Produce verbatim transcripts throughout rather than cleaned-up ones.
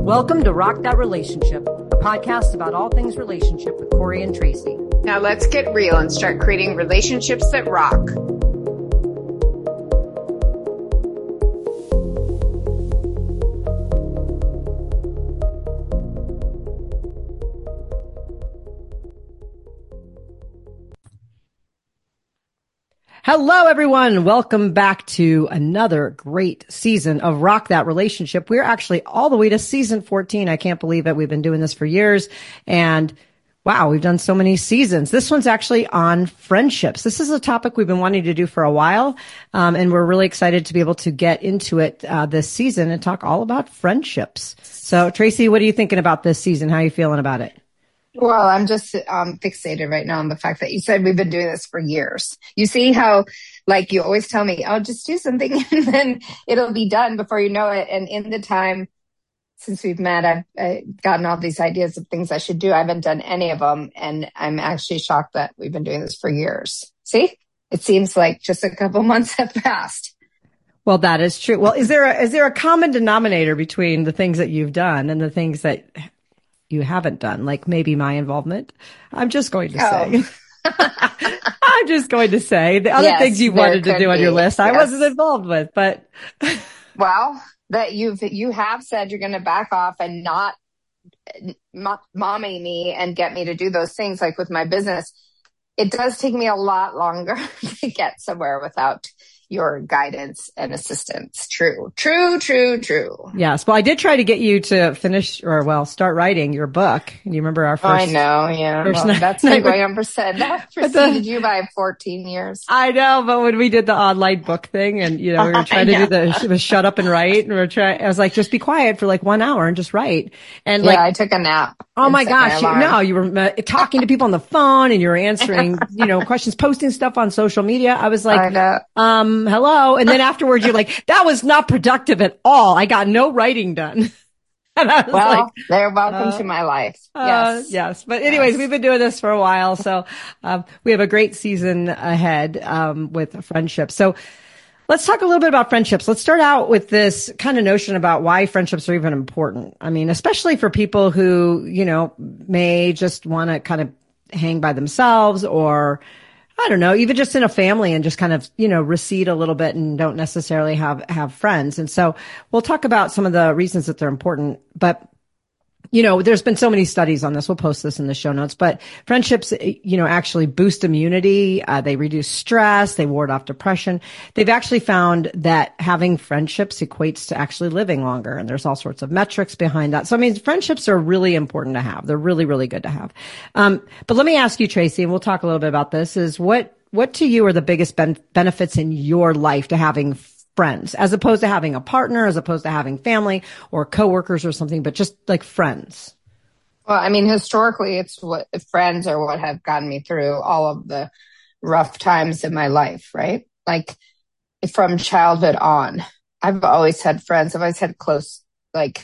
Welcome to Rock That Relationship, a podcast about all things relationship with Corey and Tracy. Now let's get real and start creating relationships that rock. Hello, everyone. Welcome back to another great season of Rock That Relationship. We're actually all the way to season fourteen. I can't believe that we've been doing this for years. And wow, we've done so many seasons. This one's actually on friendships. This is a topic we've been wanting to do for a while. Um, and we're really excited to be able to get into it uh, this season and talk all about friendships. So, Tracy, what are you thinking about this season? How are you feeling about it? Well, I'm just um, fixated right now on the fact that you said we've been doing this for years. You see how, like, you always tell me, oh, just do something and then it'll be done before you know it. And in the time since we've met, I've, I've gotten all these ideas of things I should do. I haven't done any of them. And I'm actually shocked that we've been doing this for years. See, it seems like just a couple months have passed. Well, that is true. Well, is there a, is there a common denominator between the things that you've done and the things that you haven't done, like maybe my involvement? I'm just going to say, oh. I'm just going to say the other yes, things you wanted to do be. on your list, yes. I wasn't involved with, but. Well, that you've, you have said you're going to back off and not m- mommy me and get me to do those things like with my business. It does take me a lot longer to get somewhere without your guidance and assistance. True, true, true, true. Yes. Well, I did try to get you to finish or, well, start writing your book. You remember our first? I know. Yeah. Well, night, that's been going on for said. That preceded you by fourteen years. I know. But when we did the online book thing and, you know, we were trying to do the, it was shut up and write. And we were trying, I was like, just be quiet for like one hour and just write. And yeah, like, I took a nap. Oh my gosh. You, no, you were uh, talking to people on the phone and you were answering, you know, questions, posting stuff on social media. I was like, I um, hello. And then afterwards you're like, that was not productive at all. I got no writing done. And I was well, like, they're welcome uh, to my life. Yes. Uh, yes. But anyways, yes. We've been doing this for a while. So, um, we have a great season ahead, um, with friendships. So let's talk a little bit about friendships. Let's start out with this kind of notion about why friendships are even important. I mean, especially for people who, you know, may just want to kind of hang by themselves or, I don't know, even just in a family and just kind of, you know, recede a little bit and don't necessarily have, have friends. And so we'll talk about some of the reasons that they're important, but you know, there's been so many studies on this. We'll post this in the show notes, but friendships, you know, actually boost immunity. Uh, they reduce stress. They ward off depression. They've actually found that having friendships equates to actually living longer. And there's all sorts of metrics behind that. So, I mean, friendships are really important to have. They're really, really good to have. Um, but let me ask you, Tracy, and we'll talk a little bit about this, is what, what to you are the biggest ben- benefits in your life to having friends, as opposed to having a partner, as opposed to having family or coworkers or something, but just like friends? Well, I mean, historically, it's what friends are what have gotten me through all of the rough times in my life, right? Like from childhood on, I've always had friends. I've always had close, like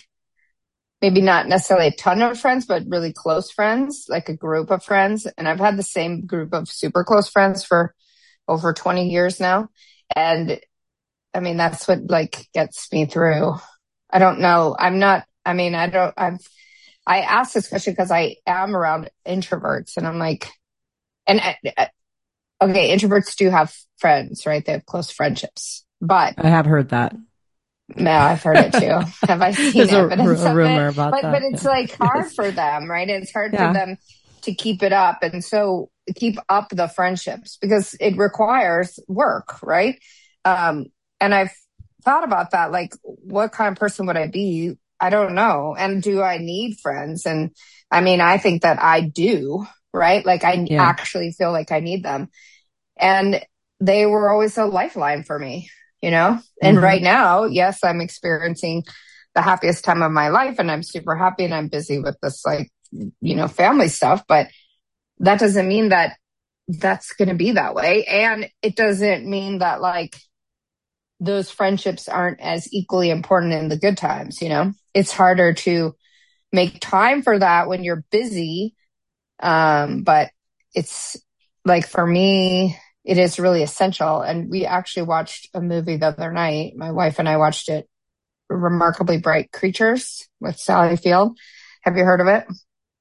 maybe not necessarily a ton of friends, but really close friends, like a group of friends. And I've had the same group of super close friends for over twenty years now. And I mean, that's what like gets me through. I don't know. I'm not, I mean, I don't, I've, I asked this question because I am around introverts and I'm like, and uh, okay, introverts do have friends, right? They have close friendships, but I have heard that. No, I've heard it too. Have I seen There's evidence a, a of rumor it? about but, that. But it's yeah. like hard yes. for them, right? It's hard yeah. for them to keep it up. And so keep up the friendships because it requires work, right? Um, and I've thought about that. Like, what kind of person would I be? I don't know. And do I need friends? And I mean, I think that I do, right? Like I yeah. actually feel like I need them. And they were always a lifeline for me, you know? And mm-hmm. right now, yes, I'm experiencing the happiest time of my life and I'm super happy and I'm busy with this, like, you know, family stuff, but that doesn't mean that that's going to be that way. And it doesn't mean that like, those friendships aren't as equally important in the good times, you know? It's harder to make time for that when you're busy. Um, but it's like, for me, it is really essential. And we actually watched a movie the other night. My wife and I watched it Remarkably Bright Creatures with Sally Field. Have you heard of it?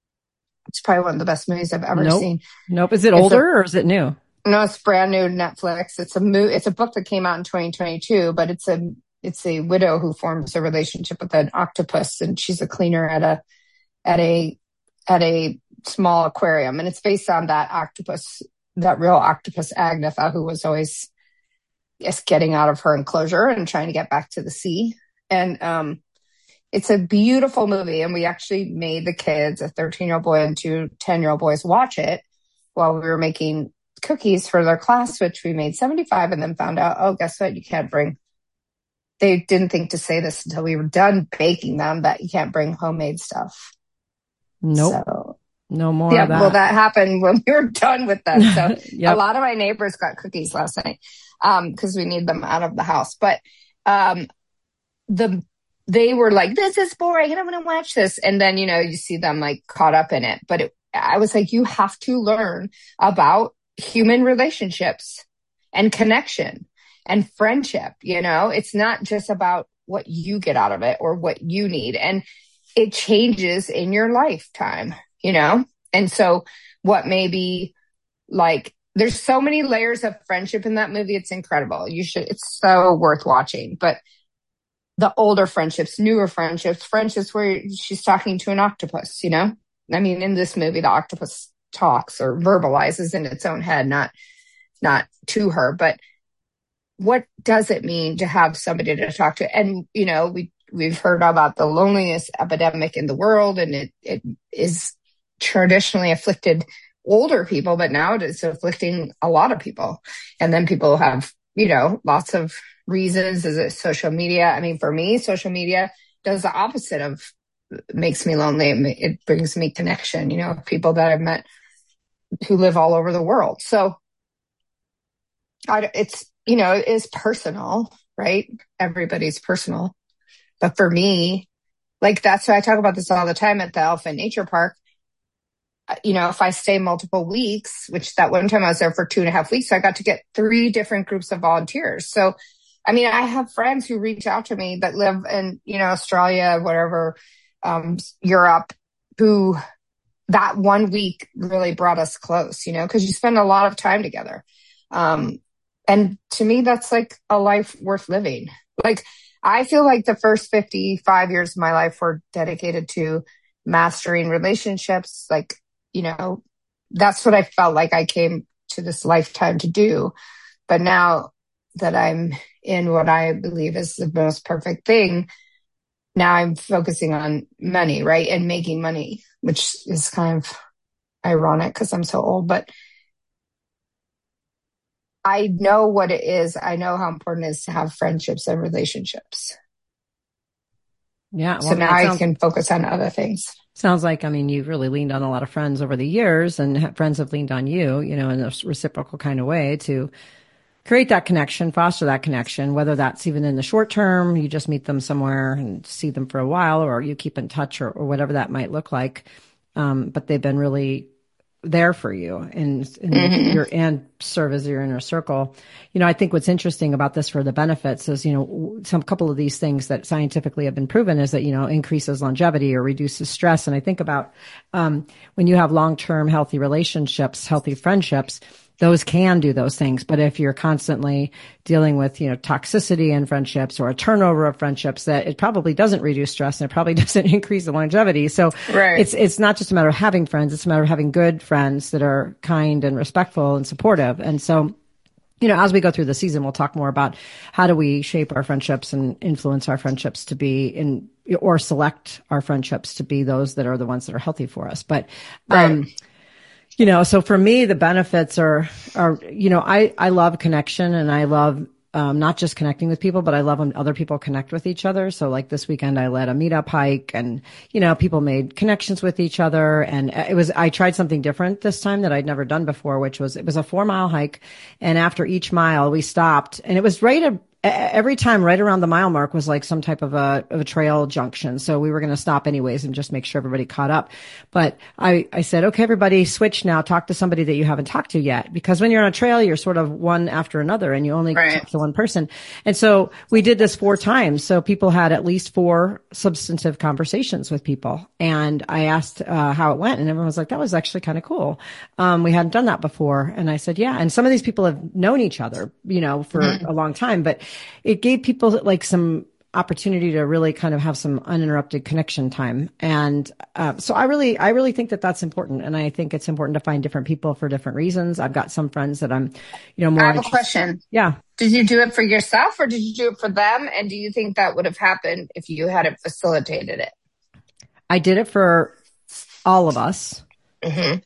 It's probably one of the best movies I've ever Nope. seen. Nope. Is it It's a, older or is it new? no, it's brand new Netflix. It's a mo- It's a book that came out in twenty twenty-two, but it's a it's a widow who forms a relationship with an octopus, and she's a cleaner at a at a at a small aquarium, and it's based on that octopus, that real octopus Agnetha, who was always just getting out of her enclosure and trying to get back to the sea. And um, it's a beautiful movie, and we actually made the kids, a thirteen-year-old boy and two ten-year-old boys, watch it while we were making cookies for their class, which we made seventy-five, and then found out, oh, guess what? You can't bring, they didn't think to say this until we were done baking them, that you can't bring homemade stuff. Nope. So, no more yeah, of that. well, that happened when we were done with them. So Yep. a lot of my neighbors got cookies last night um, because we need them out of the house. But um, the they were like, this is boring. I don't want to watch this. And then, you know, you see them like caught up in it. But it, I was like, you have to learn about human relationships and connection and friendship. You know, it's not just about what you get out of it or what you need. And it changes in your lifetime, you know? And so what may be like, there's so many layers of friendship in that movie. It's incredible. You should, it's so worth watching. But the older friendships, newer friendships, friendships where she's talking to an octopus, you know? I mean, in this movie, the octopus talks or verbalizes in its own head, not, not to her, but what does it mean to have somebody to talk to? And, you know, we, we've heard about the loneliness epidemic in the world, and it, it is traditionally afflicted older people, but now it's afflicting a lot of people. And then people have, you know, lots of reasons. Is it social media? I mean, for me, social media does the opposite of makes me lonely. It brings me connection, you know, people that I've met who live all over the world. So I, it's, you know, it is personal, right? Everybody's personal. But for me, like, that's why I talk about this all the time at the Elephant Nature Park. You know, if I stay multiple weeks, which that one time I was there for two and a half weeks, so I got to get three different groups of volunteers. So, I mean, I have friends who reach out to me that live in, you know, Australia, whatever, um, Europe, who that one week really brought us close, you know, because you spend a lot of time together. Um, and to me, that's like a life worth living. Like, I feel like the first fifty-five years of my life were dedicated to mastering relationships. Like, you know, that's what I felt like I came to this lifetime to do. But now that I'm in what I believe is the most perfect thing, now I'm focusing on money, right? And making money, which is kind of ironic because I'm so old, but I know what it is. I know how important it is to have friendships and relationships. Yeah. Well, so now sounds, I can focus on other things. Sounds like, I mean, you've really leaned on a lot of friends over the years, and friends have leaned on you, you know, in a reciprocal kind of way to create that connection, foster that connection, whether that's even in the short term, you just meet them somewhere and see them for a while, or you keep in touch, or, or whatever that might look like. Um, but they've been really there for you and, and mm-hmm. your, and serve as your inner circle. You know, I think what's interesting about this for the benefits is, you know, some couple of these things that scientifically have been proven is that, you know, increases longevity or reduces stress. And I think about, um, when you have long-term healthy relationships, healthy friendships, those can do those things. But if you're constantly dealing with, you know, toxicity in friendships or a turnover of friendships, that it probably doesn't reduce stress and it probably doesn't increase the longevity. So right. it's, it's not just a matter of having friends. It's a matter of having good friends that are kind and respectful and supportive. And so, you know, as we go through the season, we'll talk more about how do we shape our friendships and influence our friendships to be in, or select our friendships to be those that are the ones that are healthy for us. But, um, right. You know, so for me, the benefits are, are, you know, I, I love connection, and I love, um, not just connecting with people, but I love when other people connect with each other. So like this weekend, I led a meetup hike, and, you know, people made connections with each other. And it was, I tried something different this time that I'd never done before, which was, it was a four mile hike. And after each mile, we stopped, and it was right at, every time right around the mile mark was like some type of a, of a trail junction. So we were going to stop anyways and just make sure everybody caught up. But I, I said, okay, everybody switch now. Talk to somebody that you haven't talked to yet. Because when you're on a trail, you're sort of one after another and you only Right. talk to one person. And so we did this four times. So people had at least four substantive conversations with people. And I asked, uh, how it went. And everyone was like, that was actually kind of cool. Um, we hadn't done that before. And I said, yeah. And some of these people have known each other, you know, for mm-hmm. a long time, but it gave people like some opportunity to really kind of have some uninterrupted connection time. And uh, so I really, I really think that that's important. And I think it's important to find different people for different reasons. I've got some friends that I'm, you know, more. I have interested- a question. Yeah. Did you do it for yourself or did you do it for them? And do you think that would have happened if you hadn't facilitated it? I did it for all of us. Mm-hmm.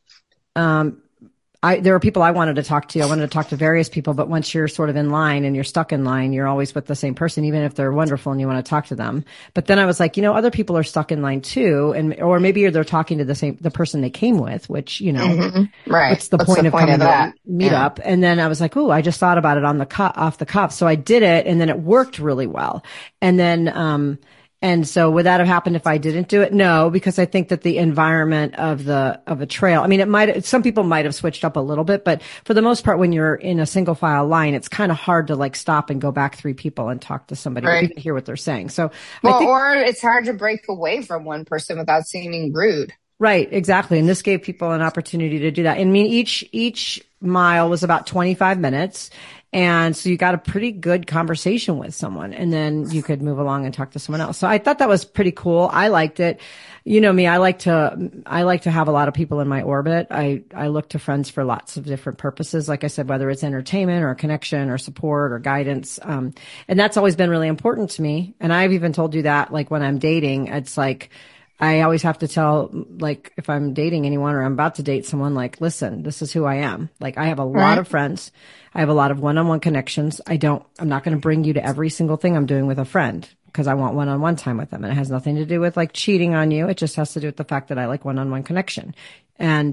Um, I, there were people I wanted to talk to. I wanted to talk to various people, but once you're sort of in line and you're stuck in line, you're always with the same person, even if they're wonderful and you want to talk to them. But then I was like, you know, other people are stuck in line too. And, or maybe they're talking to the same, the person they came with, which, you know, mm-hmm. right. what's the what's point the of point coming of to that? meet Yeah. up? And then I was like, oh, I just thought about it on the cuff, off the cuff. So I did it and then it worked really well. And then, um, And so would that have happened if I didn't do it? No, because I think that the environment of the, of a trail, I mean, it might, some people might have switched up a little bit, but for the most part, when you're in a single file line, it's kind of hard to like stop and go back three people and talk to somebody right. or even hear what they're saying. So, well, I think, or it's hard to break away from one person without seeming rude. Right, exactly. And this gave people an opportunity to do that. I mean, each, each mile was about twenty-five minutes. And so you got a pretty good conversation with someone and then you could move along and talk to someone else. So I thought that was pretty cool. I liked it. You know me, I like to, I like to have a lot of people in my orbit. I, I look to friends for lots of different purposes. Like I said, whether it's entertainment or connection or support or guidance. Um, and that's always been really important to me. And I've even told you that, like when I'm dating, it's like, I always have to tell, like, if I'm dating anyone or I'm about to date someone, like, listen, this is who I am. Like, I have a lot right. of friends. I have a lot of one-on-one connections. I don't, I'm not going to bring you to every single thing I'm doing with a friend because I want one-on-one time with them. And it has nothing to do with like cheating on you. It just has to do with the fact that I like one-on-one connection. And,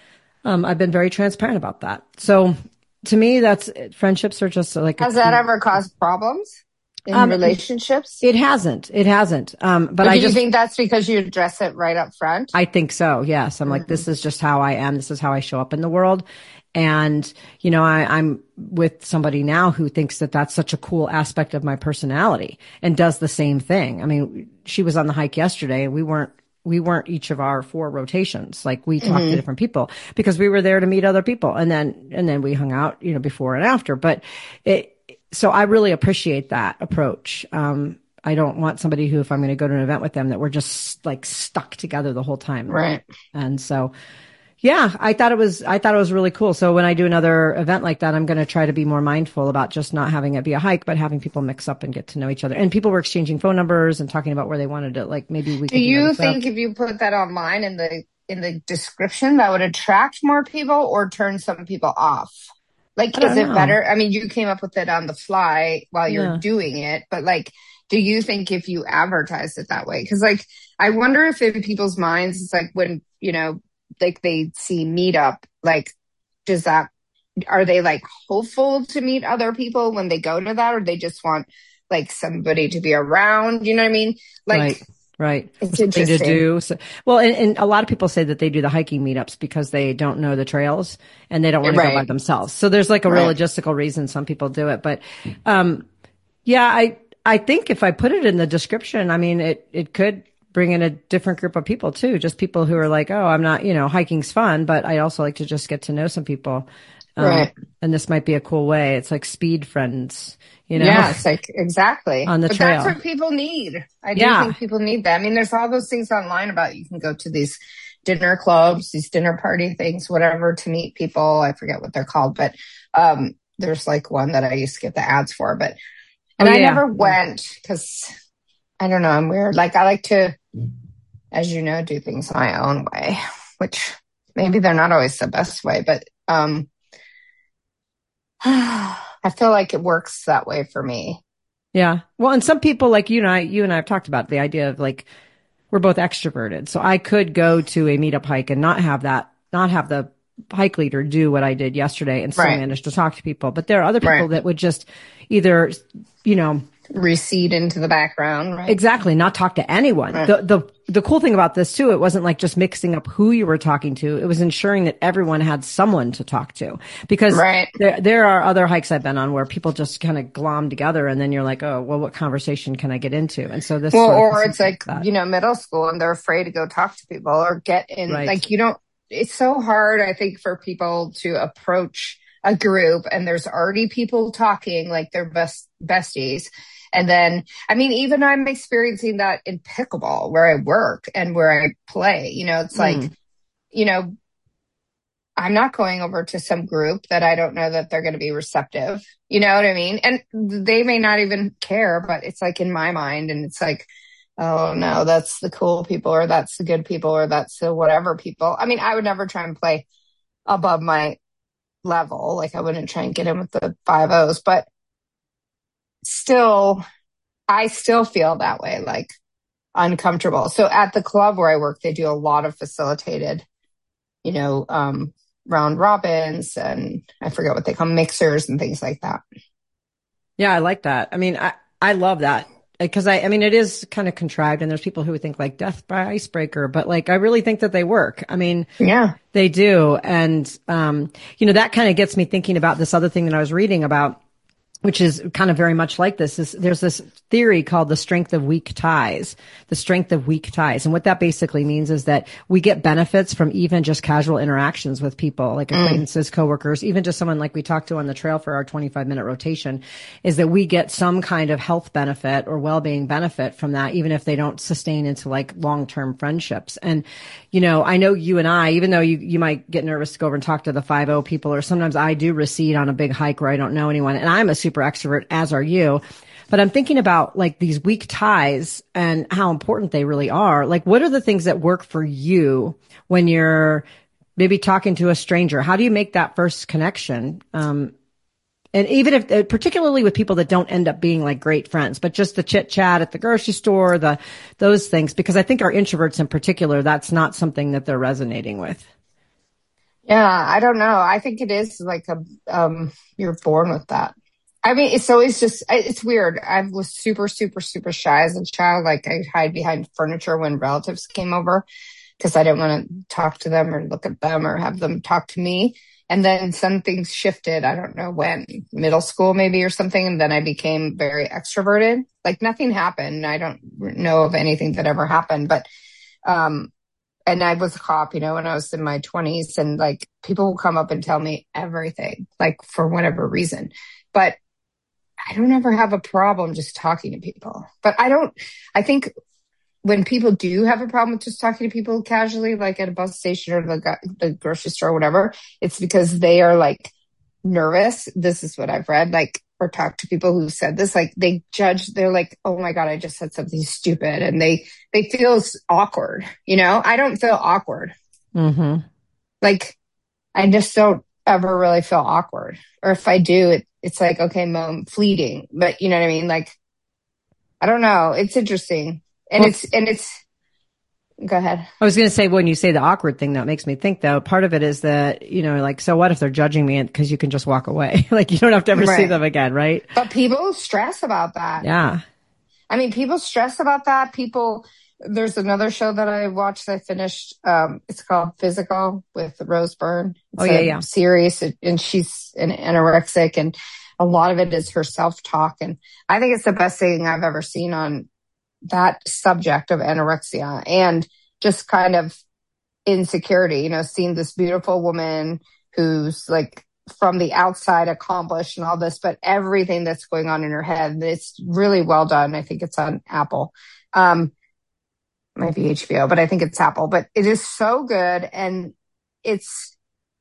um, I've been very transparent about that. So to me, that's, friendships are just like, has that ever caused problems? In um, relationships? It hasn't. It hasn't. Um, but, but I do just you think that's because you address it right up front? I think so. Yes. I'm mm-hmm. like, this is just how I am. This is how I show up in the world. And, you know, I, I'm with somebody now who thinks that that's such a cool aspect of my personality and does the same thing. I mean, she was on the hike yesterday and we weren't, we weren't each of our four rotations. Like we talked mm-hmm. to different people because we were there to meet other people. And then, and then we hung out, you know, before and after, but it, so I really appreciate that approach. Um, I don't want somebody who, if I'm going to go to an event with them, that we're just like stuck together the whole time. Right. And so, yeah, I thought it was, I thought it was really cool. So when I do another event like that, I'm going to try to be more mindful about just not having it be a hike, but having people mix up and get to know each other. And people were exchanging phone numbers and talking about where they wanted to, like maybe we could do you do think stuff. If you put that online in the, in the description, that would attract more people or turn some people off? Like, is it know. better? I mean, you came up with it on the fly while you're yeah. doing it, but like, do you think if you advertise it that way? Cause like, I wonder if in people's minds, it's like when, you know, like they see Meetup, like, does that, are they like hopeful to meet other people when they go to that, or they just want like somebody to be around? You know what I mean? Like, right. Right. It's Something interesting. to do. So, well, and, and a lot of people say that they do the hiking meetups because they don't know the trails and they don't want to right. go by themselves. So there's like a right. real logistical reason some people do it. But, um, yeah, I, I think if I put it in the description, I mean, it, it could bring in a different group of people too. Just people who are like, oh, I'm not, you know, hiking's fun, but I also like to just get to know some people. Um, right. And this might be a cool way. It's like speed friends, you know? Yeah, it's like, exactly. On the but trail. That's what people need. I do yeah. think people need that. I mean, there's all those things online about you can go to these dinner clubs, these dinner party things, whatever, to meet people. I forget what they're called, but, um, there's like one that I used to get the ads for, but, and oh, I yeah. never went because I don't know, I'm weird. Like I like to, as you know, do things my own way, which maybe they're not always the best way, but, um, I feel like it works that way for me. Yeah. Well, and some people like you and I, you and I have talked about the idea of like, we're both extroverted. So I could go to a meetup hike and not have that, not have the hike leader do what I did yesterday and still Right. manage to talk to people. But there are other people Right. that would just either, you know, recede into the background, right? exactly, not talk to anyone. Right. The the the cool thing about this too, it wasn't like just mixing up who you were talking to. It was ensuring that everyone had someone to talk to. Because Right. there there are other hikes I've been on where people just kind of glom together and then you're like, oh, well, what conversation can I get into? And so this Well, sort of or it's like, that. you know, middle school and they're afraid to go talk to people or get in, Right. like, you don't, it's so hard, I think, for people to approach a group and there's already people talking like they're best besties. And then, I mean, even I'm experiencing that in pickleball where I work and where I play, you know, it's like, Mm. you know, I'm not going over to some group that I don't know that they're going to be receptive. You know what I mean? And they may not even care, but it's like in my mind and it's like, oh no, that's the cool people or that's the good people or that's the whatever people. I mean, I would never try and play above my level. Like I wouldn't try and get in with the five O's, but still, I still feel that way, like uncomfortable. So at the club where I work, they do a lot of facilitated, you know, um, round robins and I forget what they call mixers and things like that. Yeah, I like that. I mean, I, I love that because I, I mean, it is kind of contrived and there's people who would think like death by icebreaker, but like, I really think that they work. I mean, yeah, they do. And, um, you know, that kind of gets me thinking about this other thing that I was reading about, which is kind of very much like this, is there's this theory called the strength of weak ties, the strength of weak ties. And what that basically means is that we get benefits from even just casual interactions with people, like acquaintances, mm. coworkers, even just someone like we talked to on the trail for our twenty-five minute rotation, is that we get some kind of health benefit or well-being benefit from that, even if they don't sustain into like long-term friendships. And, you know, I know you and I, even though you, you might get nervous to go over and talk to the five oh people, or sometimes I do recede on a big hike where I don't know anyone, and I'm a super extrovert, as are you. But I'm thinking about like these weak ties and how important they really are. Like, what are the things that work for you when you're maybe talking to a stranger? How do you make that first connection? Um, and even if, particularly with people that don't end up being like great friends, but just the chit chat at the grocery store, the, those things, because I think our introverts in particular, that's not something that they're resonating with. Yeah, I don't know. I think it is like a, um, you're born with that. I mean, it's always just, it's weird. I was super, super, super shy as a child. Like I'd hide behind furniture when relatives came over because I didn't want to talk to them or look at them or have them talk to me. And then some things shifted. I don't know when, middle school maybe or something. And then I became very extroverted. Like nothing happened. I don't know of anything that ever happened, but, um, and I was a cop, you know, when I was in my twenties and like people will come up and tell me everything, like for whatever reason. But I don't ever have a problem just talking to people. But I don't, I think when people do have a problem with just talking to people casually, like at a bus station or the, the grocery store or whatever, it's because they are like nervous. This is what I've read, like, or talked to people who said this, like they judge, they're like, oh my God, I just said something stupid. And they, they feel awkward. You know, I don't feel awkward. Mm-hmm. Like I just don't ever really feel awkward. Or if I do, it, it's like, okay, mom, fleeting, but you know what I mean? Like, I don't know. It's interesting. And well, it's, and it's, go ahead. I was going to say, when you say the awkward thing, that makes me think though, part of it is that, you know, like, so what if they're judging me because you can just walk away? Like you don't have to ever right. see them again. Right. But people stress about that. Yeah. I mean, people stress about that. People, there's another show that I watched, I finished, um, it's called Physical with Rose Byrne. It's oh yeah, yeah. Series, and she's an anorexic, and a lot of it is her self-talk. And I think it's the best thing I've ever seen on that subject of anorexia and just kind of insecurity, you know, seeing this beautiful woman who's like from the outside accomplished and all this, but everything that's going on in her head, it's really well done. I think it's on Apple. Um, might be H B O, but I think it's Apple, but it is so good. And it's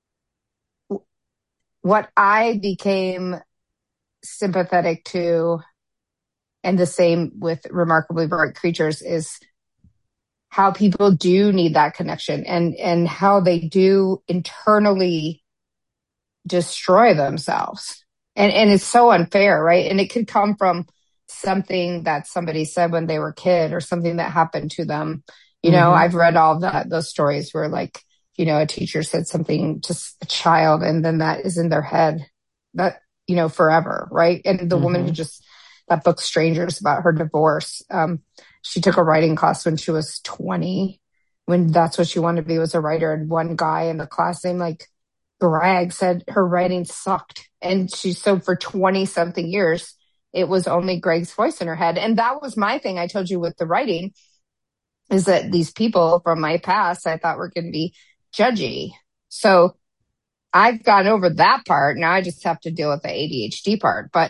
what I became sympathetic to, and the same with Remarkably Bright Creatures, is how people do need that connection and, and how they do internally destroy themselves. And, and it's so unfair, right? And it could come from something that somebody said when they were a kid or something that happened to them. You know, mm-hmm. I've read all that, those stories where like you know, a teacher said something to a child and then that is in their head that, you know, forever. Right. And the mm-hmm. woman who just, that book Strangers about her divorce, um, she took a writing class when she was twenty, when that's what she wanted to be, was a writer. And one guy in the class named like Greg said her writing sucked. And she, so for twenty something years, it was only Greg's voice in her head. And that was my thing. I told you with the writing is that these people from my past, I thought were going to be judgy. So I've gone over that part. Now I just have to deal with the A D H D part. But,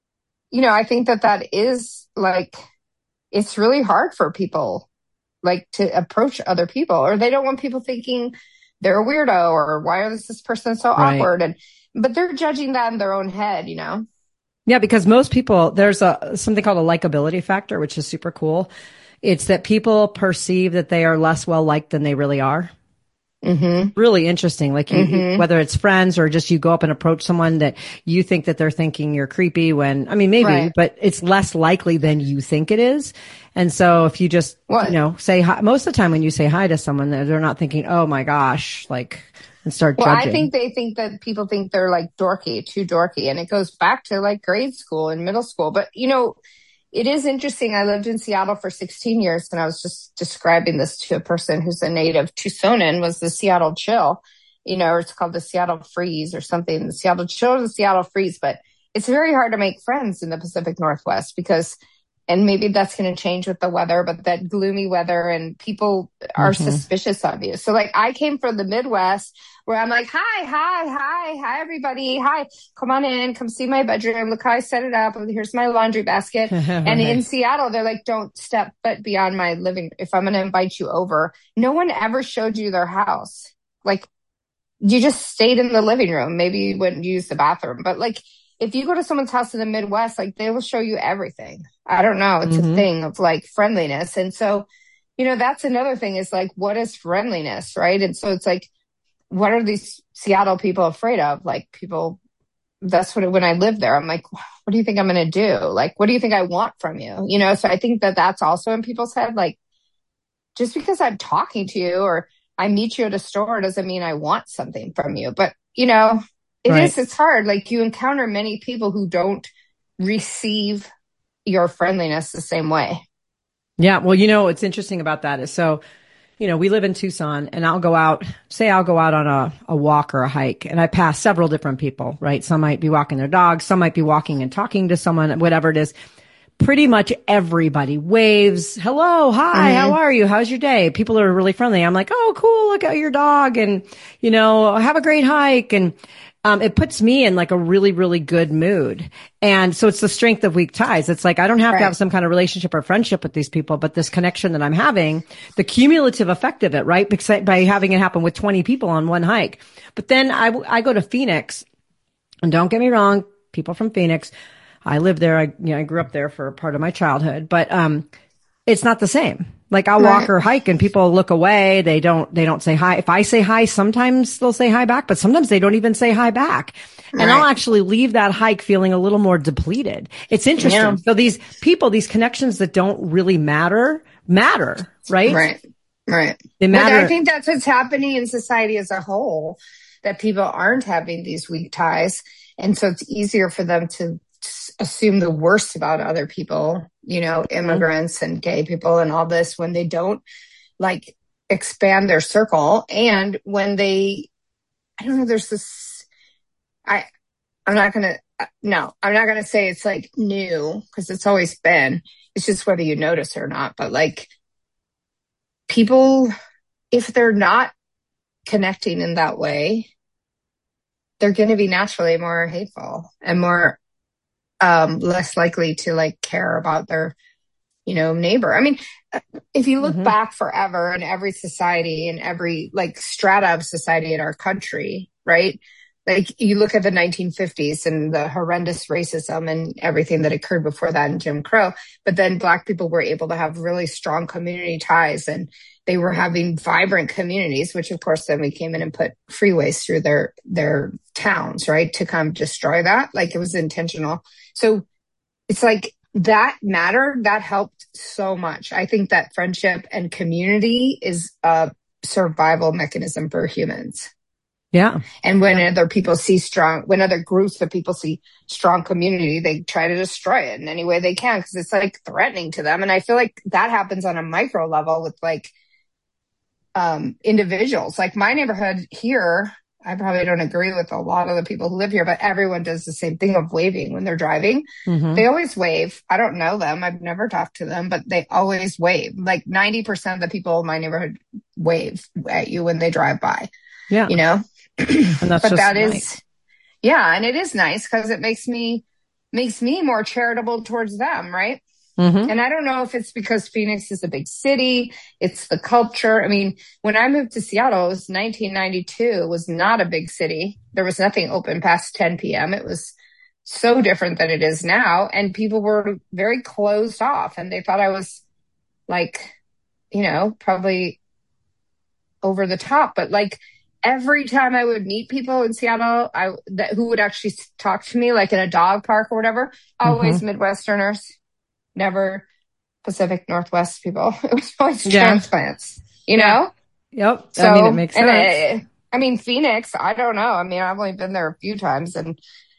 you know, I think that that is like, it's really hard for people like to approach other people, or they don't want people thinking they're a weirdo or why is this person so right. awkward? And, but they're judging that in their own head, you know? Yeah, because most people, there's a something called a likability factor, which is super cool. It's that people perceive that they are less well liked than they really are. Mm-hmm. Really interesting. Like you, mm-hmm. whether it's friends or just you go up and approach someone that you think that they're thinking you're creepy when, I mean, maybe, right. but it's less likely than you think it is. And so if you just, what? you know, say hi, most of the time when you say hi to someone, they're not thinking, oh my gosh, like, and start well, judging. I think they think that people think they're like dorky, too dorky. And it goes back to like grade school and middle school. But, you know, it is interesting. I lived in Seattle for sixteen years, and I was just describing this to a person who's a native Tucsonan, was the Seattle chill, you know, or it's called the Seattle freeze or something. The Seattle chill or the Seattle freeze, but it's very hard to make friends in the Pacific Northwest because, and maybe that's going to change with the weather, but that gloomy weather and people are mm-hmm. suspicious of you. So like I came from the Midwest where I'm like, hi, hi, hi, hi, everybody. Hi, come on in, come see my bedroom. Look how I set it up. Here's my laundry basket. And in Seattle, they're like, don't step but beyond my living. If I'm going to invite you over, no one ever showed you their house. Like you just stayed in the living room. Maybe you wouldn't use the bathroom, but like, if you go to someone's house in the Midwest, like they will show you everything. I don't know. It's mm-hmm. a thing of like friendliness. And so, you know, that's another thing is like, what is friendliness? Right. And so it's like, what are these Seattle people afraid of? Like people, that's what, when I lived there, I'm like, what do you think I'm going to do? Like, what do you think I want from you? You know, so I think that that's also in people's head. Like, just because I'm talking to you or I meet you at a store doesn't mean I want something from you. But, you know, It right. is, it's hard. Like you encounter many people who don't receive your friendliness the same way. Yeah. Well, you know, what's interesting about that is so, you know, we live in Tucson and I'll go out, say I'll go out on a, a walk or a hike and I pass several different people, right? Some might be walking their dogs. Some might be walking and talking to someone, whatever it is. Pretty much everybody waves, hello, hi, mm-hmm. how are you? How's your day? People are really friendly. I'm like, oh, cool. Look at your dog and, you know, have a great hike. And, Um, it puts me in like a really, really good mood. And so it's the strength of weak ties. It's like, I don't have right. to have some kind of relationship or friendship with these people, but this connection that I'm having, the cumulative effect of it, right? Because by having it happen with twenty people on one hike. But then I, I go to Phoenix, and don't get me wrong, people from Phoenix, I lived there. I, you know, I grew up there for part of my childhood, but, um, it's not the same. Like I'll walk right. or hike and people look away. They don't, they don't say hi. If I say hi, sometimes they'll say hi back, but sometimes they don't even say hi back. Right. And I'll actually leave that hike feeling a little more depleted. It's interesting. Yeah. So these people, these connections that don't really matter, matter, right? Right. Right. They matter. But I think that's what's happening in society as a whole, that people aren't having these weak ties. And so it's easier for them to assume the worst about other people, you know, immigrants mm-hmm. and gay people and all this when they don't like expand their circle. And when they, I don't know, there's this, I, I'm not going to, no, I'm not going to say it's like new because it's always been, it's just whether you notice or not. But like people, if they're not connecting in that way, they're going to be naturally more hateful and more Um, less likely to like care about their, you know, neighbor. I mean, if you look mm-hmm. back forever in every society and every like strata of society in our country, right? Like you look at the nineteen fifties and the horrendous racism and everything that occurred before that in Jim Crow, but then Black people were able to have really strong community ties and they were having vibrant communities, which of course then we came in and put freeways through their, their towns, right? To kind of destroy that. Like it was intentional. So it's like that mattered. That helped so much. I think that friendship and community is a survival mechanism for humans. Yeah. And when yeah. other people see strong, when other groups of people see strong community, they try to destroy it in any way they can because it's like threatening to them. And I feel like that happens on a micro level with like um, individuals. Like my neighborhood here, I probably don't agree with a lot of the people who live here, but everyone does the same thing of waving when they're driving. Mm-hmm. They always wave. I don't know them. I've never talked to them, but they always wave. Like ninety percent of the people in my neighborhood wave at you when they drive by. Yeah. You know? And that's but just that nice. is, yeah. And it is nice because it makes me, makes me more charitable towards them. Right. Mm-hmm. And I don't know if it's because Phoenix is a big city. It's the culture. I mean, when I moved to Seattle, it was nineteen ninety-two. It was not a big city. There was nothing open past ten p.m. It was so different than it is now. And people were very closed off and they thought I was like, you know, probably over the top, but like, every time I would meet people in Seattle, I that who would actually talk to me, like in a dog park or whatever, always mm-hmm. Midwesterners, never Pacific Northwest people. It was always yeah. transplants, you yeah. know? Yep. So, I mean, it makes sense. I, I mean, Phoenix, I don't know. I mean, I've only been there a few times and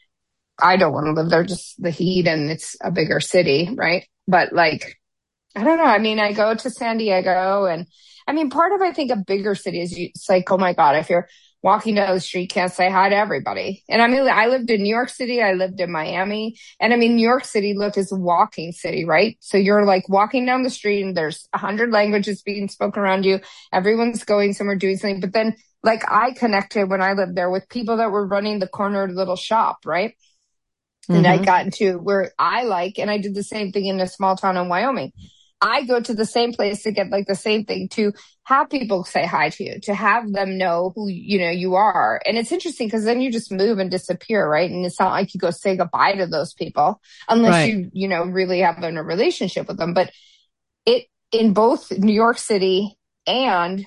I don't want to live there, just the heat and it's a bigger city, right? But like, I don't know. I mean, I go to San Diego and I mean, part of, I think, a bigger city is you, it's like, oh my God, if you're walking down the street, can't say hi to everybody. And I mean, I lived in New York City. I lived in Miami. And I mean, New York City, look, is a walking city, right? So you're like walking down the street and there's a hundred languages being spoken around you. Everyone's going somewhere doing something. But then like I connected when I lived there with people that were running the corner little shop, right? Mm-hmm. And I got into where I like, and I did the same thing in a small town in Wyoming. I go to the same place to get like the same thing, to have people say hi to you, to have them know who, you know, you are. And it's interesting because then you just move and disappear, right? And it's not like you go say goodbye to those people unless right. you, you know, really have a relationship with them. But it, in both New York City and,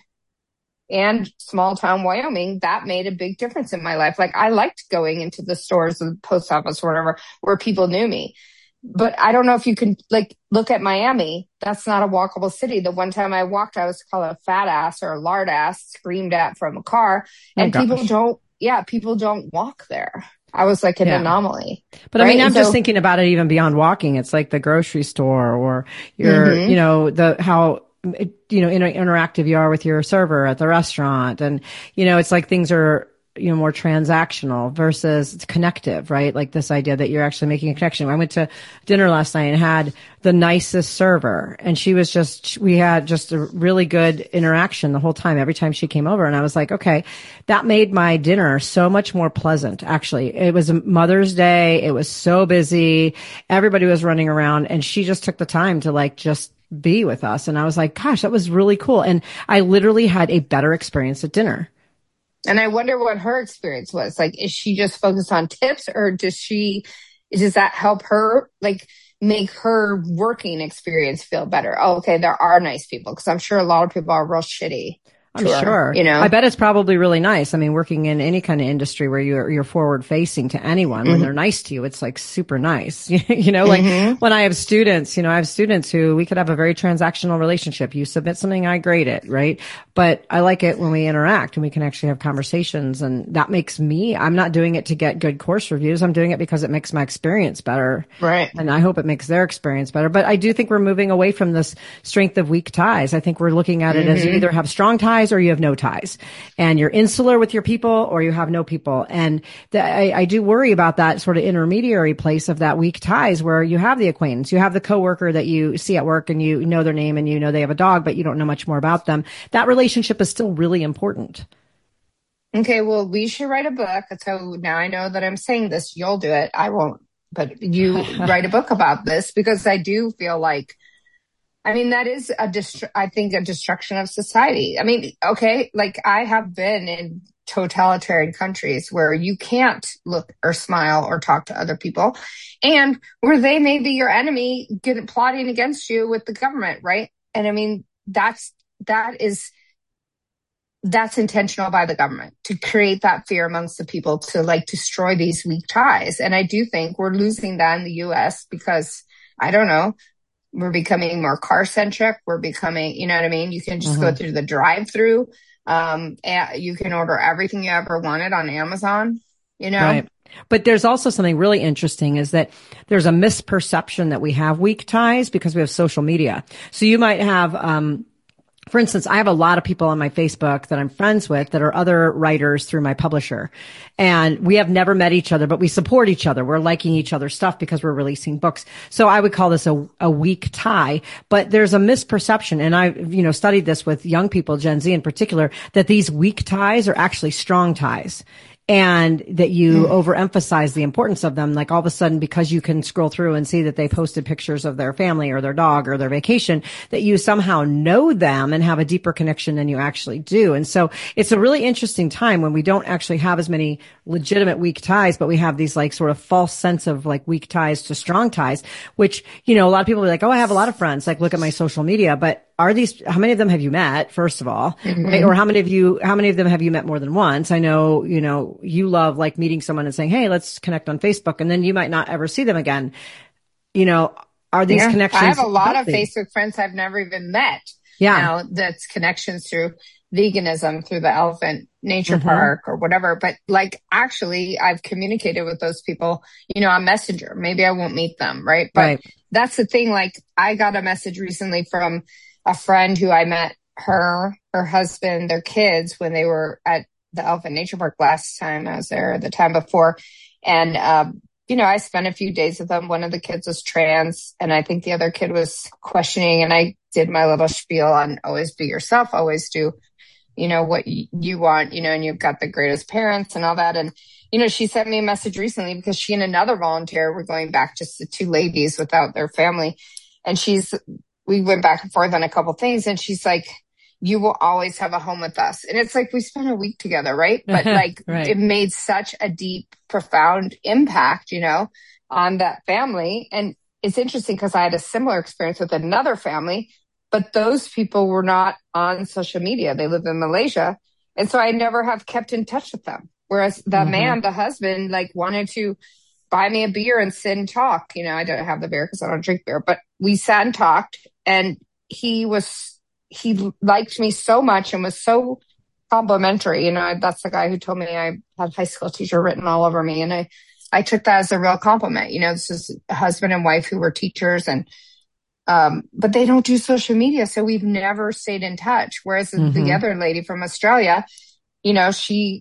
and small town Wyoming, that made a big difference in my life. Like I liked going into the stores or the post office or whatever, where people knew me. But I don't know if you can like look at Miami. That's not a walkable city. The one time I walked, I was called a fat ass or a lard ass, screamed at from a car. And oh, people don't, yeah, people don't walk there. I was like an yeah. anomaly. But right? I mean, I'm and just so, thinking about it even beyond walking. It's like the grocery store or your, mm-hmm. you know, the, how, you know, inter- interactive you are with your server at the restaurant. And, you know, it's like things are, you know, more transactional versus it's connective, right? Like this idea that you're actually making a connection. I went to dinner last night and had the nicest server and she was just, we had just a really good interaction the whole time, every time she came over. And I was like, okay, that made my dinner so much more pleasant. Actually, it was Mother's Day. It was so busy. Everybody was running around and she just took the time to like, just be with us. And I was like, gosh, that was really cool. And I literally had a better experience at dinner. And I wonder what her experience was. Like, is she just focused on tips or does she, does that help her, like, make her working experience feel better? Oh, okay, there are nice people. Cause I'm sure a lot of people are real shitty. I'm sure, sure. You know, I bet it's probably really nice. I mean, working in any kind of industry where you're, you're forward facing to anyone, mm-hmm. when they're nice to you, it's like super nice. You know, like mm-hmm. when I have students, you know, I have students who we could have a very transactional relationship. You submit something, I grade it, right? But I like it when we interact and we can actually have conversations, and that makes me, I'm not doing it to get good course reviews. I'm doing it because it makes my experience better. Right. And I hope it makes their experience better. But I do think we're moving away from this strength of weak ties. I think we're looking at it mm-hmm. as you either have strong ties or you have no ties, and you're insular with your people or you have no people. And the, I, I do worry about that sort of intermediary place of that weak ties where you have the acquaintance, you have the coworker that you see at work and you know their name and you know they have a dog, but you don't know much more about them. That relationship is still really important. Okay. Well, we should write a book. So now I know that I'm saying this, you'll do it. I won't, but you write a book about this because I do feel like, I mean, that is a dest- I think a destruction of society. I mean, okay, like I have been in totalitarian countries where you can't look or smile or talk to other people, and where they may be your enemy, get plotting against you with the government, right? And I mean, that's that is that's intentional by the government to create that fear amongst the people to like destroy these weak ties. And I do think we're losing that in the U S because I don't know. we're becoming more car centric. We're becoming, you know what I mean? You can just Mm-hmm. go through the drive through. Um, and you can order everything you ever wanted on Amazon, you know? Right. But there's also something really interesting is that there's a misperception that we have weak ties because we have social media. So you might have, um, for instance, I have a lot of people on my Facebook that I'm friends with that are other writers through my publisher. And we have never met each other, but we support each other. We're liking each other's stuff because we're releasing books. So I would call this a, a weak tie, but there's a misperception. And I, you know, studied this with young people, Gen Z in particular, that these weak ties are actually strong ties. And that you mm. overemphasize the importance of them. Like all of a sudden, because you can scroll through and see that they posted pictures of their family or their dog or their vacation, that you somehow know them and have a deeper connection than you actually do. And so it's a really interesting time when we don't actually have as many legitimate weak ties, but we have these like sort of false sense of like weak ties to strong ties, which, you know, a lot of people are like, oh, I have a lot of friends. Like look at my social media, but are these, how many of them have you met, first of all, mm-hmm. right? Or how many of you, how many of them have you met more than once? I know, you know, you love like meeting someone and saying, hey, let's connect on Facebook. And then you might not ever see them again. You know, are these yeah. connections? I have a lot healthy? of Facebook friends I've never even met. Yeah. Now that's connections through veganism, through the Elephant Nature mm-hmm. Park or whatever. But like, actually I've communicated with those people, you know, on Messenger. Maybe I won't meet them. Right. But right. that's the thing. Like I got a message recently from a friend who I met her, her husband, their kids when they were at the Elephant Nature Park last time I was there, the time before. And, um, you know, I spent a few days with them. One of the kids was trans and I think the other kid was questioning, and I did my little spiel on always be yourself, always do, you know, what y- you want, you know, and you've got the greatest parents and all that. And, you know, she sent me a message recently because she and another volunteer were going back, just the two ladies without their family. And she's, we went back and forth on a couple things, and she's like, you will always have a home with us. And it's like, we spent a week together, right? But like, right. It made such a deep, profound impact, you know, on that family. And it's interesting because I had a similar experience with another family, but those people were not on social media. They live in Malaysia. And so I never have kept in touch with them. Whereas the mm-hmm. man, the husband, like wanted to buy me a beer and sit and talk. You know, I don't have the beer because I don't drink beer, but we sat and talked, and he was, he liked me so much and was so complimentary. You know, that's the guy who told me I had high school teacher written all over me. And I, I took that as a real compliment. You know, this is a husband and wife who were teachers, and, um, but they don't do social media. So we've never stayed in touch. Whereas mm-hmm. the other lady from Australia, you know, she,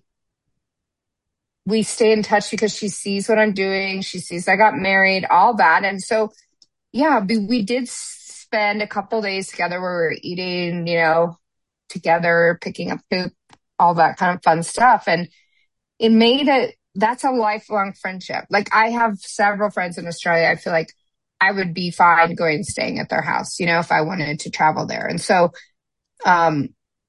we stay in touch because she sees what I'm doing. She sees I got married, all that. And so, yeah, we, we did spend a couple days together where we were eating, you know, together, picking up poop, all that kind of fun stuff. And it made it, that's a lifelong friendship. Like I have several friends in Australia. I feel like I would be fine going and staying at their house, you know, if I wanted to travel there. And so, um,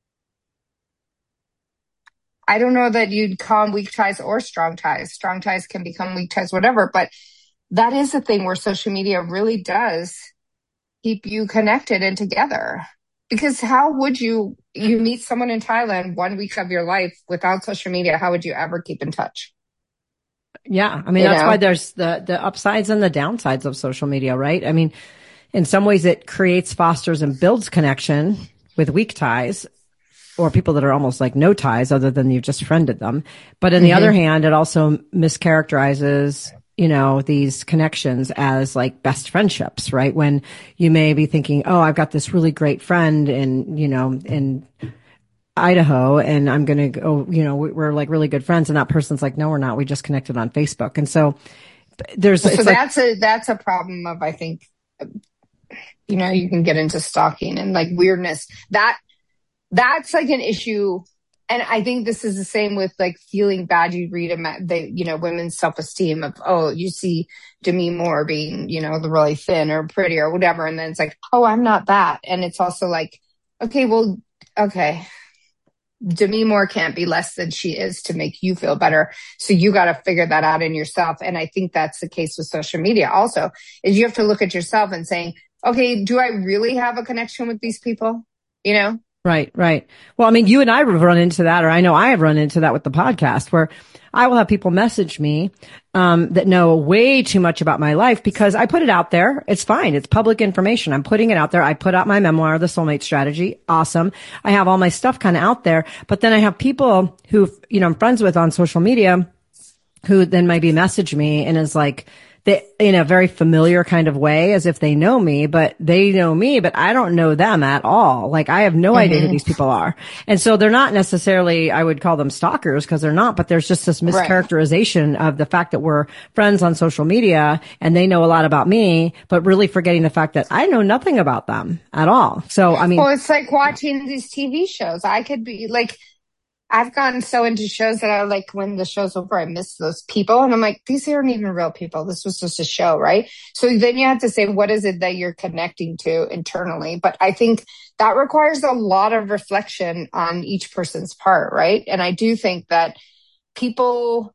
I don't know that you'd call them weak ties or strong ties. Strong ties can become weak ties, whatever. But that is the thing where social media really does keep you connected and together. Because how would you, you meet someone in Thailand one week of your life without social media? How would you ever keep in touch? Yeah. I mean, you that's know? why there's the, the upsides and the downsides of social media, right? I mean, in some ways it creates, fosters, and builds connection with weak ties, or people that are almost like no ties other than you've just friended them. But on mm-hmm. the other hand, it also mischaracterizes, you know, these connections as like best friendships, right? When you may be thinking, oh, I've got this really great friend in, you know, in Idaho, and I'm going to go, you know, we're like really good friends. And that person's like, no, we're not. We just connected on Facebook. And so there's, so it's that's like, a, that's a problem of, I think, you know, you can get into stalking and like weirdness. That, That's like an issue. And I think this is the same with like feeling bad. You read about the, you know, women's self-esteem of, oh, you see Demi Moore being, you know, the really thin or pretty or whatever. And then it's like, oh, I'm not that. And it's also like, okay, well, okay. Demi Moore can't be less than she is to make you feel better. So you got to figure that out in yourself. And I think that's the case with social media also, is you have to look at yourself and saying, okay, do I really have a connection with these people? You know? Right, right. Well, I mean, you and I have run into that, or I know I have run into that with the podcast where I will have people message me, um, that know way too much about my life because I put it out there. It's fine. It's public information. I'm putting it out there. I put out my memoir, The Soulmate Strategy. Awesome. I have all my stuff kind of out there, but then I have people who, you know, I'm friends with on social media who then maybe message me and is like, they, in a very familiar kind of way, as if they know me, but they know me, but I don't know them at all. Like I have no mm-hmm. idea who these people are. And so they're not necessarily, I would call them stalkers because they're not, but there's just this mischaracterization right. of the fact that we're friends on social media and they know a lot about me, but really forgetting the fact that I know nothing about them at all. So, I mean. Well, it's like watching these T V shows. I could be like, I've gotten so into shows that I like when the show's over, I miss those people. And I'm like, these aren't even real people. This was just a show, right? So then you have to say, what is it that you're connecting to internally? But I think that requires a lot of reflection on each person's part, right? And I do think that people,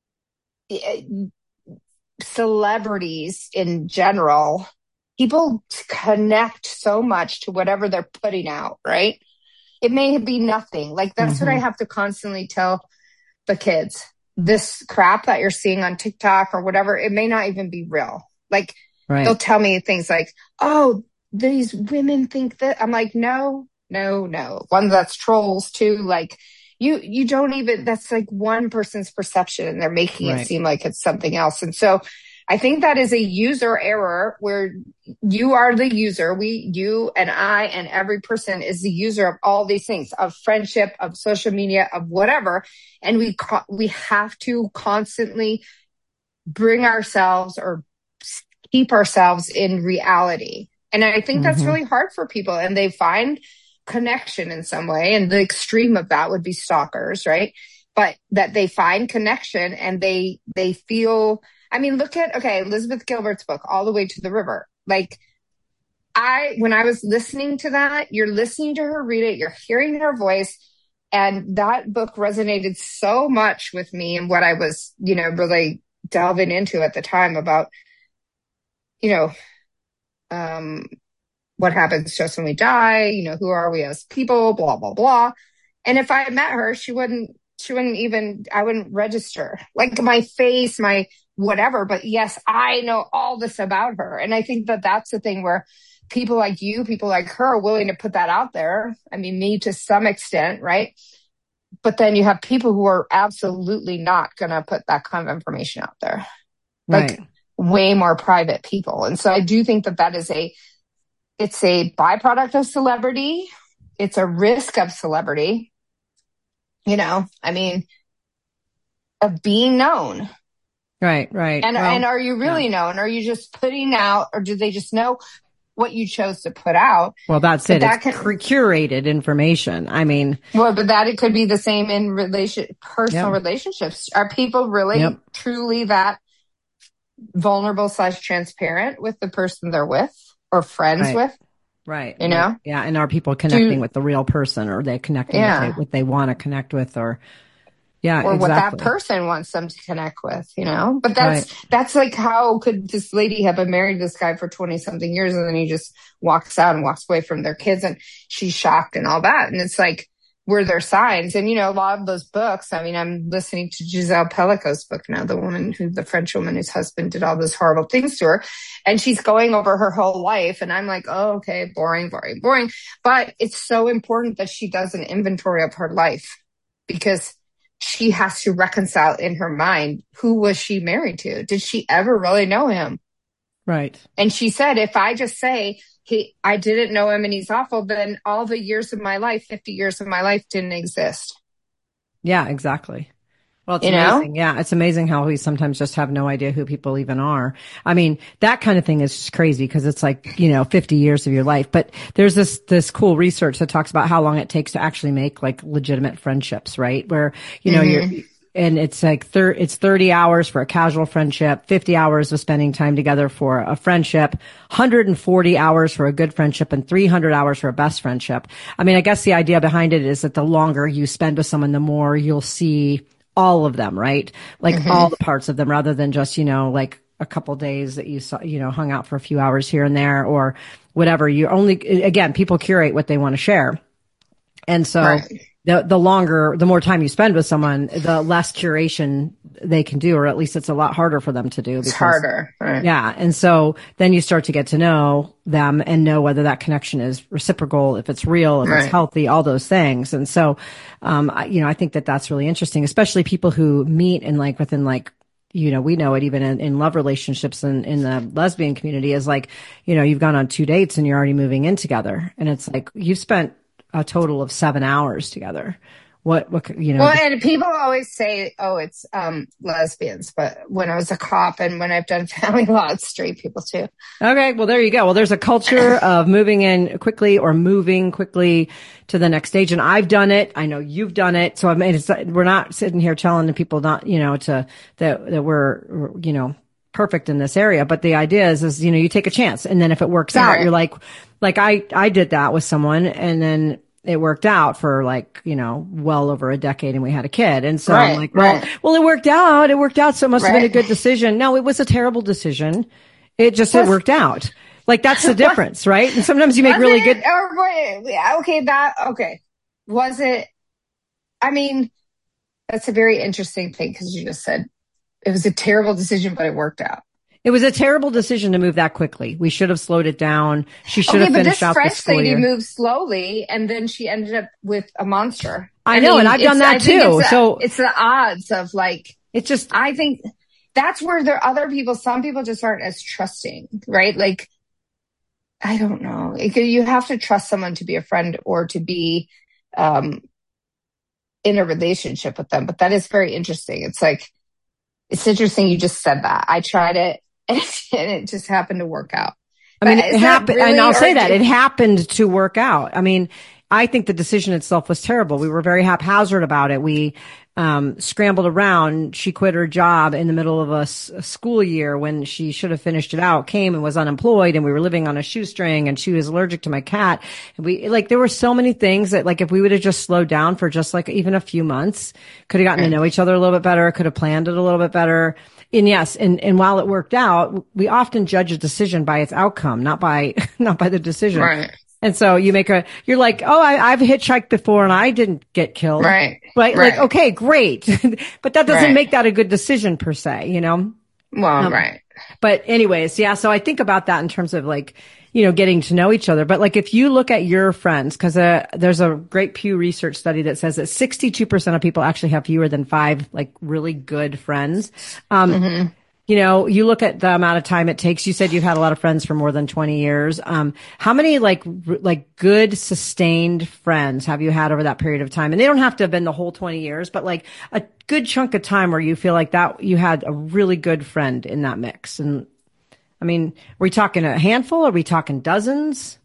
celebrities in general, people connect so much to whatever they're putting out, right? It may be nothing. Like that's mm-hmm. what I have to constantly tell the kids. This crap that you're seeing on TikTok or whatever, it may not even be real. Like right. they'll tell me things like, oh, these women think that. I'm like, no, no, no. One that's trolls too. Like you, you don't even, that's like one person's perception and they're making right. it seem like it's something else. And so I think that is a user error where you are the user. We, you and I and every person is the user of all these things, of friendship, of social media, of whatever. And we, co- we have to constantly bring ourselves or keep ourselves in reality. And I think mm-hmm. that's really hard for people, and they find connection in some way. And the extreme of that would be stalkers, right? But that they find connection and they, they feel, I mean, look at, okay, Elizabeth Gilbert's book, All the Way to the River. Like I, when I was listening to that, you're listening to her read it, you're hearing her voice. And that book resonated so much with me and what I was, you know, really delving into at the time about, you know, um, what happens to us when we die, you know, who are we as people, blah, blah, blah. And if I had met her, she wouldn't, she wouldn't even, I wouldn't register like my face, my whatever. But yes, I know all this about her. And I think that that's the thing where people like you, people like her are willing to put that out there. I mean, me to some extent, right? But then you have people who are absolutely not going to put that kind of information out there. Like right. way more private people. And so I do think that that is a, it's a byproduct of celebrity. It's a risk of celebrity. You know, I mean, of being known. Right, right. And, well, and are you really yeah. known? Are you just putting out, or do they just know what you chose to put out? Well, that's but it. That it's can, curated information. I mean. Well, but that it could be the same in relation, personal yep. relationships. Are people really yep. truly that vulnerable slash transparent with the person they're with or friends right. with? Right. You know? Yeah. And are people connecting Do, with the real person, or are they connecting yeah. with what they want to connect with, or yeah, or exactly. what that person wants them to connect with, you know? But that's, right. that's like, how could this lady have been married to this guy for twenty something years and then he just walks out and walks away from their kids and she's shocked and all that. And it's like, were there signs? And, you know, a lot of those books, I mean, I'm listening to Giselle Pellicot's book now, the woman who, the French woman whose husband did all those horrible things to her. And she's going over her whole life. And I'm like, oh, okay, boring, boring, boring. But it's so important that she does an inventory of her life, because she has to reconcile in her mind, who was she married to? Did she ever really know him? Right. And she said, if I just say, he, I didn't know him and he's awful, then all the years of my life, fifty years of my life didn't exist. Yeah, exactly. Well, it's you amazing. know? Yeah, it's amazing how we sometimes just have no idea who people even are. I mean, that kind of thing is just crazy, because it's like, you know, fifty years of your life. But there's this, this cool research that talks about how long it takes to actually make like legitimate friendships, right? Where, you know, mm-hmm. you're, and it's like thir- it's thirty hours for a casual friendship, fifty hours of spending time together for a friendship, one hundred forty hours for a good friendship, and three hundred hours for a best friendship. I mean, I guess the idea behind it is that the longer you spend with someone, the more you'll see all of them, right? Like mm-hmm. all the parts of them, rather than just, you know, like a couple days that you saw, you know, hung out for a few hours here and there or whatever. You only, again, people curate what they want to share. And so Right. the, the longer, the more time you spend with someone, the less curation they can do, or at least it's a lot harder for them to do It's because, harder. Right. yeah. And so then you start to get to know them and know whether that connection is reciprocal, if it's real, if it's Right. healthy, all those things. And so, um, I, you know, I think that that's really interesting, especially people who meet and like within like, you know, we know it even in, in love relationships and in the lesbian community is like, you know, you've gone on two dates and you're already moving in together. And it's like, you've spent a total of seven hours together. What, what, you know, Well, and people always say, oh, it's um, lesbians. But when I was a cop and when I've done family law, it's straight people too. okay. Well, there you go. Well, there's a culture of moving in quickly or moving quickly to the next stage. And I've done it. I know you've done it. So I mean, it's, we're not sitting here telling the people not, you know, to, that, that we're, you know, perfect in this area. But the idea is, is, you know, you take a chance. And then if it works out, Right. you're like, like I, I did that with someone and then it worked out for like, you know, well over a decade and we had a kid. And so Right, I'm like, well, right. well, it worked out. It worked out. So it must have been a Right. good decision. No, it was a terrible decision. It just, it worked out. Like that's the difference, right? And sometimes you make Was really it, good. or, wait, yeah, okay, that, okay. Was it, I mean, that's a very interesting thing because you just said it was a terrible decision, but it worked out. It was a terrible decision to move that quickly. We should have slowed it down. She should Okay, have but finished this out the French school lady year. moved slowly and then she ended up with a monster. I know, mean, and I've done it's- that I think too. It's the, So it's the odds of like, it's just, I think that's where there are other people, some people just aren't as trusting, right? Like, I don't know. It, you have to trust someone to be a friend or to be um, in a relationship with them. But that is very interesting. It's like, it's interesting you just said that. I tried it and it just happened to work out. I mean, But it is that happened, really, and I'll say or that do- it happened to work out. I mean, I think the decision itself was terrible. We were very haphazard about it. We um, scrambled around. She quit her job in the middle of a, s- a school year when she should have finished it out, came and was unemployed, and we were living on a shoestring, and she was allergic to my cat. And we, like, there were so many things that, like, if we would have just slowed down for just like even a few months, could have gotten to know each other a little bit better, could have planned it a little bit better. And yes, and, and while it worked out, we often judge a decision by its outcome, not by, not by the decision. Right. And so you make a, you're like, oh, I, I've hitchhiked before and I didn't get killed. Right. Right. Right. Like, okay, great. But that doesn't Right. make that a good decision per se, you know? Well, Um, right. But anyways, yeah. So I think about that in terms of like, you know, getting to know each other. But like, if you look at your friends, cause uh, there's a great Pew Research study that says that sixty-two percent of people actually have fewer than five, like really good friends. Um, Mm-hmm. You know, you look at the amount of time it takes. You said you've had a lot of friends for more than twenty years. Um, how many like, r- like good sustained friends have you had over that period of time? And they don't have to have been the whole twenty years, but like a good chunk of time where you feel like that you had a really good friend in that mix. And I mean, are we talking a handful? Are we talking dozens?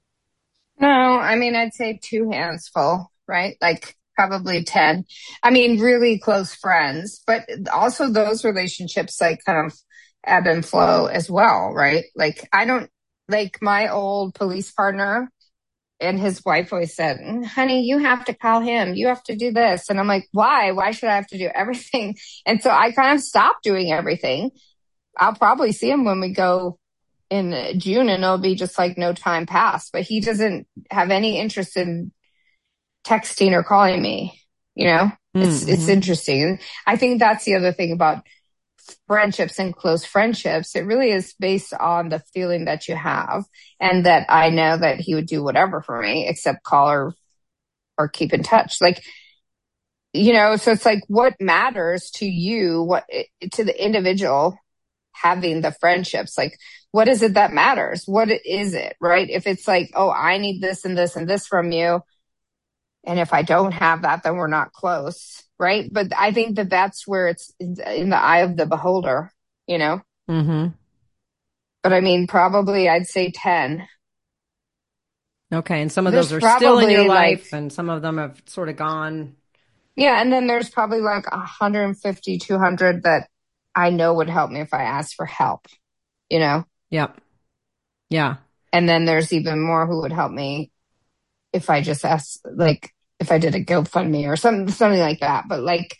No, I mean, I'd say two hands full, right? Like probably ten. I mean, really close friends, but also those relationships like kind of ebb and flow as well, right? Like I don't, like my old police partner and his wife always said, "Mm, honey, you have to call him. You have to do this." And I'm like, why? Why should I have to do everything? And so I kind of stopped doing everything. I'll probably see him when we go in June and it'll be just like no time passed, but he doesn't have any interest in texting or calling me, you know, it's, Mm-hmm. it's interesting. I think that's the other thing about friendships and close friendships. It really is based on the feeling that you have and that I know that he would do whatever for me except call or, or keep in touch. Like, you know, so it's like what matters to you, what to the individual having the friendships, like what is it that matters? What is it, right? If it's like, oh, I need this and this and this from you, and if I don't have that, then we're not close, right? But I think that that's where it's in the eye of the beholder, you know? Mm-hmm. But I mean, probably I'd say ten. Okay. And some of There's those are still in your probably, life like- and some of them have sort of gone. Yeah, and then there's probably like one hundred fifty, two hundred that I know would help me if I asked for help, you know? Yep. Yeah. And then there's even more who would help me if I just asked, like, if I did a GoFundMe or something, something like that. But like,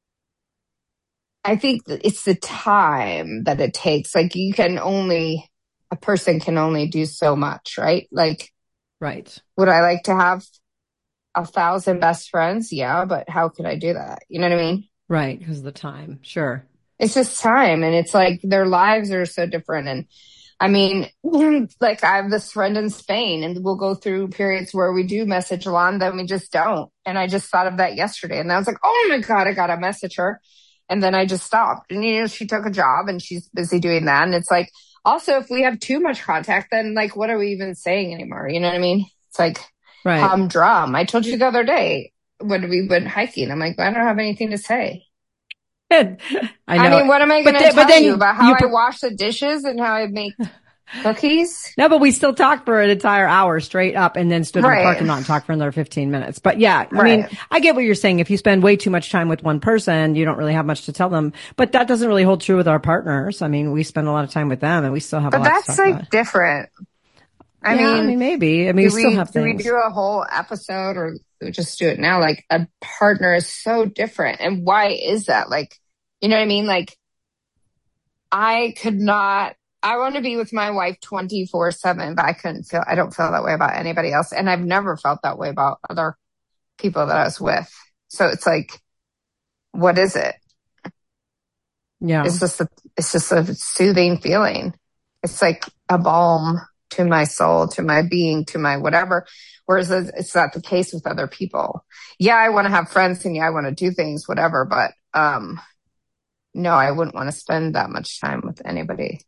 I think that it's the time that it takes. Like, you can only, a person can only do so much, right? Like, Right. would I like to have a thousand best friends. Yeah, but how could I do that? You know what I mean? Right. Because of the time. Sure. It's just time. And it's like their lives are so different. And I mean, like I have this friend in Spain and we'll go through periods where we do message a lot and then we just don't. And I just thought of that yesterday and I was like, oh my God, I got to message her. And then I just stopped. And, you know, she took a job and she's busy doing that. And it's like, also, if we have too much contact, then like, what are we even saying anymore? You know what I mean? It's like Right. humdrum. I told you the other day when we went hiking, I'm like, I don't have anything to say. I know. I mean, what am I going to then- tell then you about how you I pro- wash the dishes and how I make cookies? No, but we still talked for an entire hour straight up and then stood in Right. the parking lot and talked for another fifteen minutes. But yeah, I Right. mean, I get what you're saying. If you spend way too much time with one person, you don't really have much to tell them. But that doesn't really hold true with our partners. I mean, we spend a lot of time with them and we still have a But lot to that's talk like about. different. I Yeah, mean, I mean, maybe. I mean, we do still we, have do we things. do a whole episode or we just do it now? Like a partner is so different. And why is that? Like, you know what I mean? Like I could not, I want to be with my wife twenty-four seven, but I couldn't feel, I don't feel that way about anybody else. And I've never felt that way about other people that I was with. So it's like, what is it? Yeah. It's just a, it's just a soothing feeling. It's like a balm to my soul, to my being, to my whatever. Whereas it's not the case with other people. Yeah, I want to have friends and yeah, I want to do things, whatever. But, um, no, I wouldn't want to spend that much time with anybody.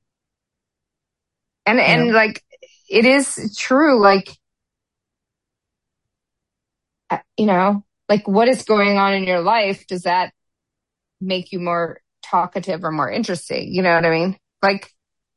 And, Yeah. and like, it is true. Like, uh, you know, like what is going on in your life? Does that make you more talkative or more interesting? You know what I mean? Like,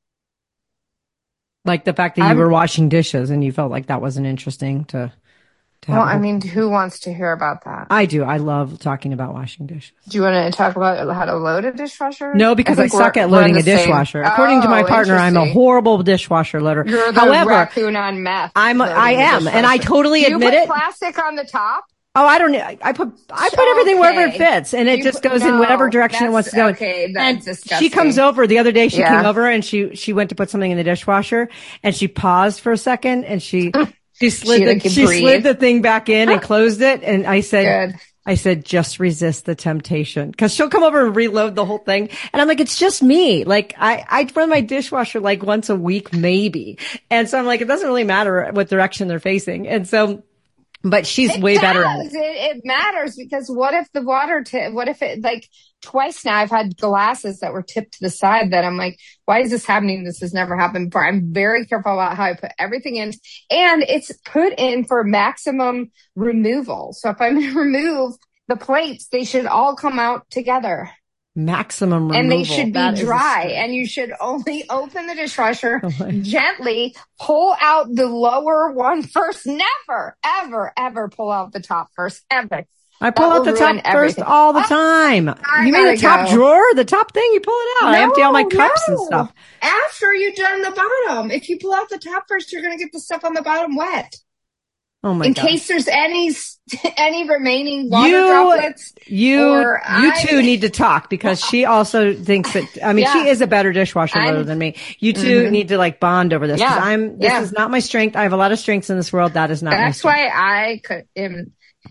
Like the fact that you I'm- were washing dishes and you felt like that wasn't interesting to, to have. well, a I whole- mean, who wants to hear about that? I do. I love talking about washing dishes. Do you want to talk about how to load a dishwasher? No, because It's I like suck we're- at we're in loading the a same- dishwasher. According to my Oh, partner, I'm a interesting. horrible dishwasher loader. You're the However, raccoon on meth. I'm, loading I the am, and I dishwasher. totally Do you admit put it. plastic on the top? Oh, I don't. I put I put everything wherever it Okay. fits, and it You just put- goes in no, whatever direction it that's- wants to go. in. okay, that's and disgusting. she comes over the other day. She Yeah. came over and she she went to put something in the dishwasher, and she paused for a second, and she she slid She, the like, could she breathe. slid the thing back in and closed it, and I said. Good. I said, just resist the temptation. Cause she'll come over and reload the whole thing. And I'm like, it's just me. Like, I, I run my dishwasher like once a week, maybe. And so I'm like, it doesn't really matter what direction they're facing. And so, but she's It way does. better at it. It, it matters because what if the water tip, what if it like twice now I've had glasses that were tipped to the side that I'm like, why is this happening? This has never happened before. I'm very careful about how I put everything in and it's put in for maximum removal. So if I'm going to remove the plates, they should all come out together. Maximum removal. And they should be That is a dry stretch. and you should only open the dishwasher, Oh my- gently pull out the lower one first. Never, ever, ever pull out the top first, ever. I pull That out will the top ruin first everything. all the Oh, time. I You mean the gotta top go. drawer? The top thing? You pull it out. I empty all my cups and no. stuff. After you've done the bottom. If you pull out the top first, you're going to get the stuff on the bottom wet. Oh my In God. case there's any, any remaining water You- droplets. You, or you I- two need to talk because she also thinks that, I mean, Yeah. she is a better dishwasher I'm- loader than me. You 2 Mhm. need to like bond over this. 'Cause Yeah. I'm, this Yeah. is not my strength. I have a lot of strengths in this world. That is not my That's strength. why I could, am,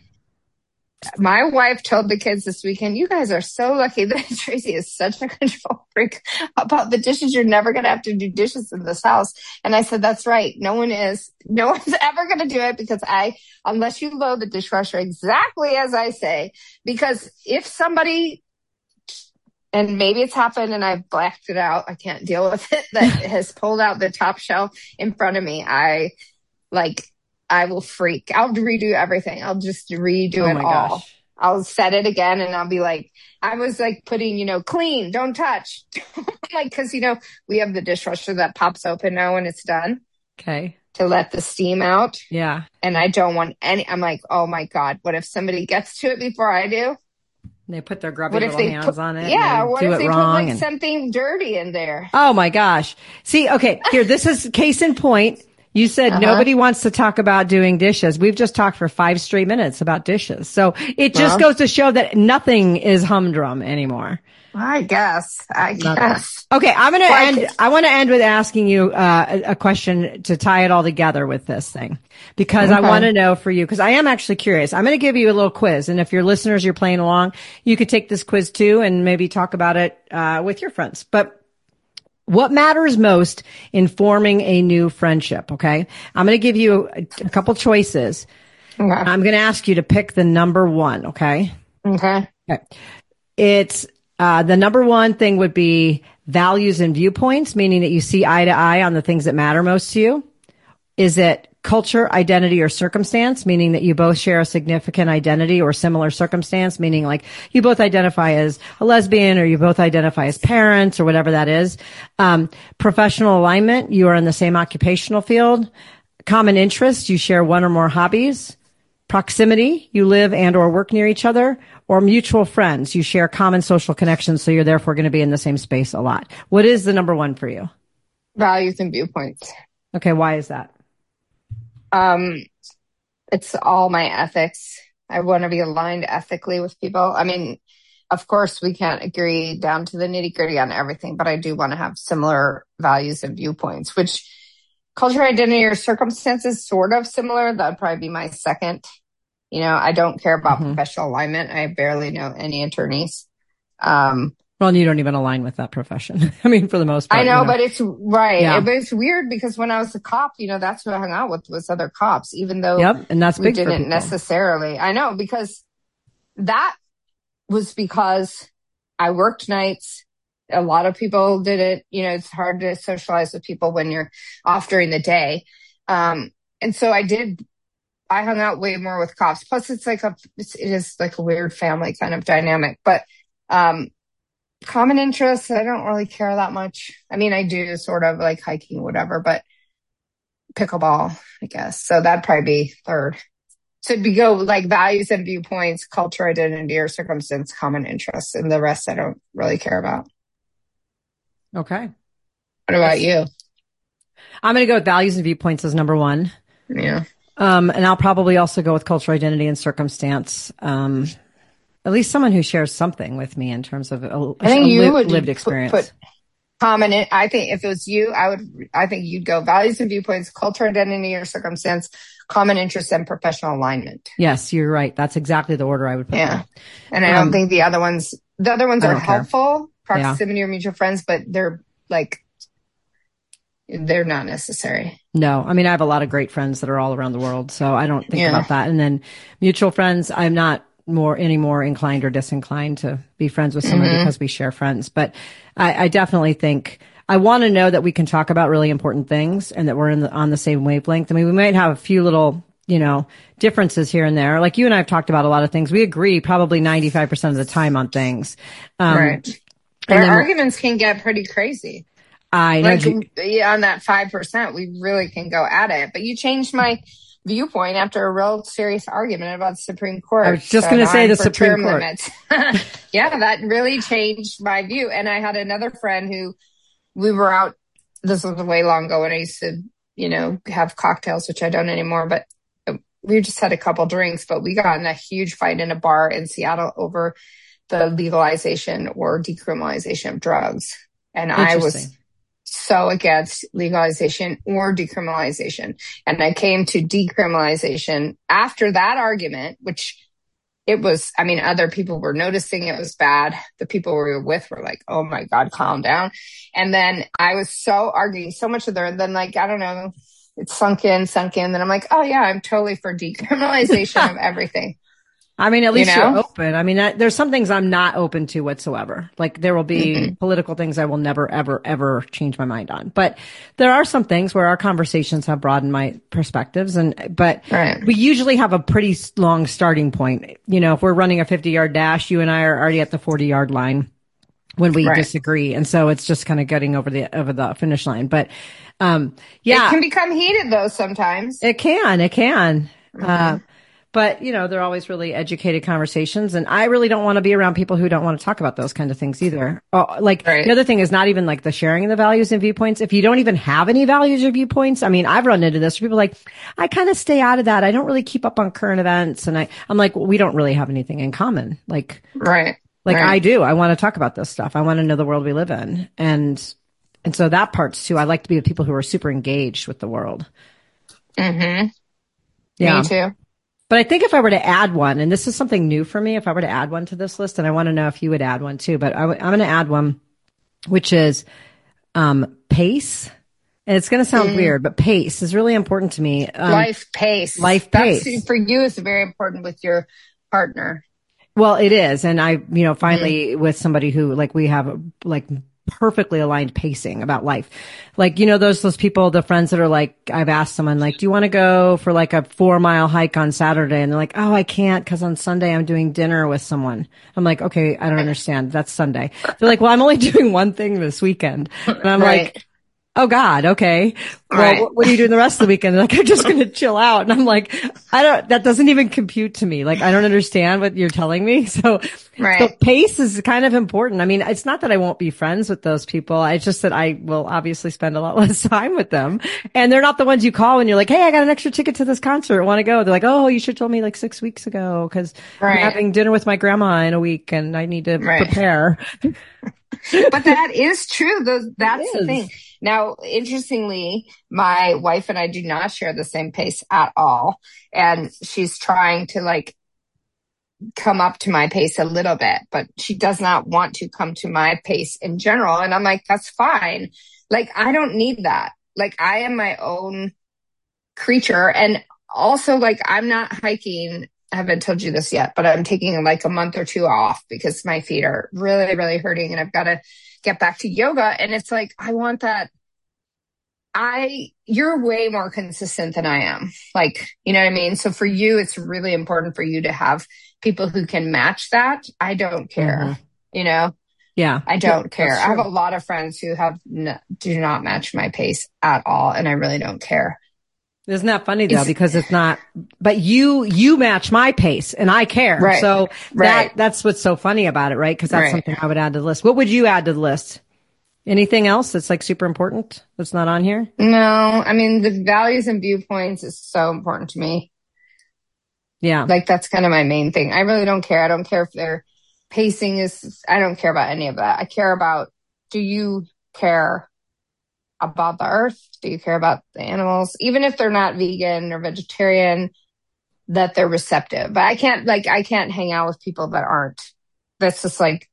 my wife told the kids this weekend, you guys are so lucky that Tracy is such a control freak about the dishes. You're never going to have to do dishes in this house. And I said, that's right. No one is. No one's ever going to do it because I, unless you load the dishwasher exactly as I say, because if somebody, and maybe it's happened and I've blacked it out, I can't deal with it, that has pulled out the top shelf in front of me, I like, I will freak. I'll redo everything. I'll just redo Oh it my all. gosh. I'll set it again and I'll be like, I was like putting, you know, clean, don't touch. Like, cause you know, we have the dishwasher that pops open now when it's done Okay. to let the steam out. Yeah. And I don't want any, I'm like, oh my God, what if somebody gets to it before I do? They put their grubby What if little they hands put, on it. yeah, and what do if it they put wrong. like and, something dirty in there? oh my gosh. See, okay, here, this is case in point. You said Uh-huh. nobody wants to talk about doing dishes. We've just talked for five straight minutes about dishes. So it just Well, goes to show that nothing is humdrum anymore. I guess. I Nothing. guess. Okay, I'm going to Like, end. I want to end with asking you uh, a, a question to tie it all together with this thing, because I okay. want to know for you, because I am actually curious. I'm going to give you a little quiz, and if your listeners, you're playing along, you could take this quiz too, and maybe talk about it uh, with your friends. But what matters most in forming a new friendship? Okay, I'm going to give you a, a couple choices. Okay. I'm going to ask you to pick the number one. Okay. Okay. Okay. It's uh, the number one thing would be values and viewpoints, meaning that you see eye to eye on the things that matter most to you. Is it culture, identity, or circumstance, meaning that you both share a significant identity or similar circumstance, meaning like you both identify as a lesbian or you both identify as parents or whatever that is. Um, professional alignment, you are in the same occupational field. Common interests, you share one or more hobbies. Proximity, you live and or work near each other. Or mutual friends, you share common social connections, so you're therefore going to be in the same space a lot. What is the number one for you? Values and viewpoints. Okay, why is that? Um, it's all my ethics. I want to be aligned ethically with people. I mean, of course, we can't agree down to the nitty gritty on everything, but I do want to have similar values and viewpoints, which culture, identity, or circumstances sort of similar. That'd probably be my second. You know, I don't care about Mhm. professional alignment. I barely know any attorneys. Um, Well, and you don't even align with that profession. I mean, for the most part. I know, you know. but it's right. Yeah. But it's weird because when I was a cop, you know, that's who I hung out with was other cops, even though Yep, and that's we big for didn't people. necessarily. I know because that was because I worked nights. A lot of people did it. You know, it's hard to socialize with people when you're off during the day. Um, and so I did, I hung out way more with cops. Plus it's like a, it's, it is like a weird family kind of dynamic, but, um, common interests, I don't really care that much. I mean, I do sort of like hiking, whatever, but pickleball, I guess. So that'd probably be third. So it'd be go like values and viewpoints, culture, identity, or circumstance, common interests, and the rest I don't really care about. Okay. What about you? I'm going to go with values and viewpoints as number one. Yeah. Um, and I'll probably also go with cultural identity and circumstance. Um, at least someone who shares something with me in terms of a, I think a you li- would lived put, experience. put common. In, I think if it was you, I would. I think you'd go values and viewpoints, culture, identity, or circumstance, common interests, and professional alignment. Yes, you're right. That's exactly the order I would put Yeah, them. and I Um, don't think the other ones. The other ones I are don't care. helpful, proximity or mutual friends, but they're like they're not necessary. No, I mean, I have a lot of great friends that are all around the world, so I don't think Yeah. about that. And then mutual friends, I'm not more any more inclined or disinclined to be friends with someone Mhm. because we share friends. But I, I definitely think I want to know that we can talk about really important things and that we're in the, on the same wavelength. I mean, we might have a few little, you know, differences here and there. Like you and I have talked about a lot of things. We agree probably ninety-five percent of the time on things. Um, Right. But and our then- arguments can get pretty crazy. I know. Like you- yeah, on that five percent, we really can go at it. But you changed my viewpoint after a real serious argument about the Supreme Court. I was just So going to now say I'm the for Supreme term Court. limits. Yeah, that really changed my view. And I had another friend who we were out. This was way long ago when I used to, you know, have cocktails, which I don't anymore. But we just had a couple drinks. But we got in a huge fight in a bar in Seattle over the legalization or decriminalization of drugs. And I was Interesting. so against legalization or decriminalization. And I came to decriminalization after that argument, which it was, I mean, other people were noticing it was bad. The people we were with were like, oh my God, calm down. And then I was so arguing so much with her. And then like, I don't know, it sunk in, sunk in. Then I'm like, oh yeah, I'm totally for decriminalization of everything. I mean, at least You know? you're open. I mean, that, there's some things I'm not open to whatsoever. Like there will be Mm-hmm. political things I will never, ever, ever change my mind on. But there are some things where our conversations have broadened my perspectives. And, but Right. we usually have a pretty s- long starting point. You know, if we're running a fifty yard dash, you and I are already at the forty yard line when we Right. disagree. And so it's just kind of getting over the, over the finish line. But, um, yeah. It can become heated though sometimes. It can, it can. Uh, but you know, they're always really educated conversations. And I really don't want to be around people who don't want to talk about those kind of things either. Oh, like Right. the other thing is not even like the sharing of the values and viewpoints. If you don't even have any values or viewpoints, I mean, I've run into this where people are like, I kind of stay out of that. I don't really keep up on current events. And I, I'm like, well, we don't really have anything in common. Like, Right. like right. I do. I want to talk about this stuff. I want to know the world we live in. And, and so that part's too. I like to be with people who are super engaged with the world. Mm-hmm. Yeah. Me too. But I think if I were to add one, and this is something new for me, if I were to add one to this list, and I want to know if you would add one too, but I w- I'm going to add one, which is um, pace. And it's going to sound mm. weird, but pace is really important to me. Um, life pace. Life That's, pace. For you, it's very important with your partner. Well, it is. And I, you know, finally mm. with somebody who like we have like perfectly aligned pacing about life. Like, you know, those, those people, the friends that are like, I've asked someone like, do you want to go for like a four mile hike on Saturday? And they're like, oh, I can't because on Sunday I'm doing dinner with someone. I'm like, okay, I don't understand. That's Sunday. They're like, well, I'm only doing one thing this weekend. And I'm right. like, oh God, okay. Well, right. what, what are you doing the rest of the weekend? They're like, I'm just going to chill out. And I'm like, I don't, that doesn't even compute to me. Like, I don't understand what you're telling me. So, right. so pace is kind of important. I mean, it's not that I won't be friends with those people. It's just that I will obviously spend a lot less time with them. And they're not the ones you call when you're like, hey, I got an extra ticket to this concert. Want to go? They're like, oh, you should have told me like six weeks ago because right. I'm having dinner with my grandma in a week and I need to right. prepare. But that is true. Those, that's the thing. Now, interestingly, my wife and I do not share the same pace at all. And she's trying to like come up to my pace a little bit, but she does not want to come to my pace in general. And I'm like, that's fine. Like, I don't need that. Like, I am my own creature. And also, like, I'm not hiking. I haven't told you this yet, but I'm taking like a month or two off because my feet are really, really hurting and I've got to get back to yoga. And it's like, I want that. I, you're way more consistent than I am. Like, you know what I mean? So for you, it's really important for you to have people who can match that. I don't care, mm-hmm. you know? Yeah. I don't yeah, care. I have a lot of friends who have n- do not match my pace at all. And I really don't care. Isn't that funny though? It's, because it's not, but you, you match my pace and I care. Right, so right. that, that's what's so funny about it, right? Cause that's right. something I would add to the list. What would you add to the list? Anything else that's like super important that's not on here? No, I mean, the values and viewpoints is so important to me. Yeah. Like that's kind of my main thing. I really don't care. I don't care if their pacing is, I don't care about any of that. I care about, do you care about the earth? Do you care about the animals? Even if they're not vegan or vegetarian, that they're receptive. But I can't like, I can't hang out with people that aren't. That's just like,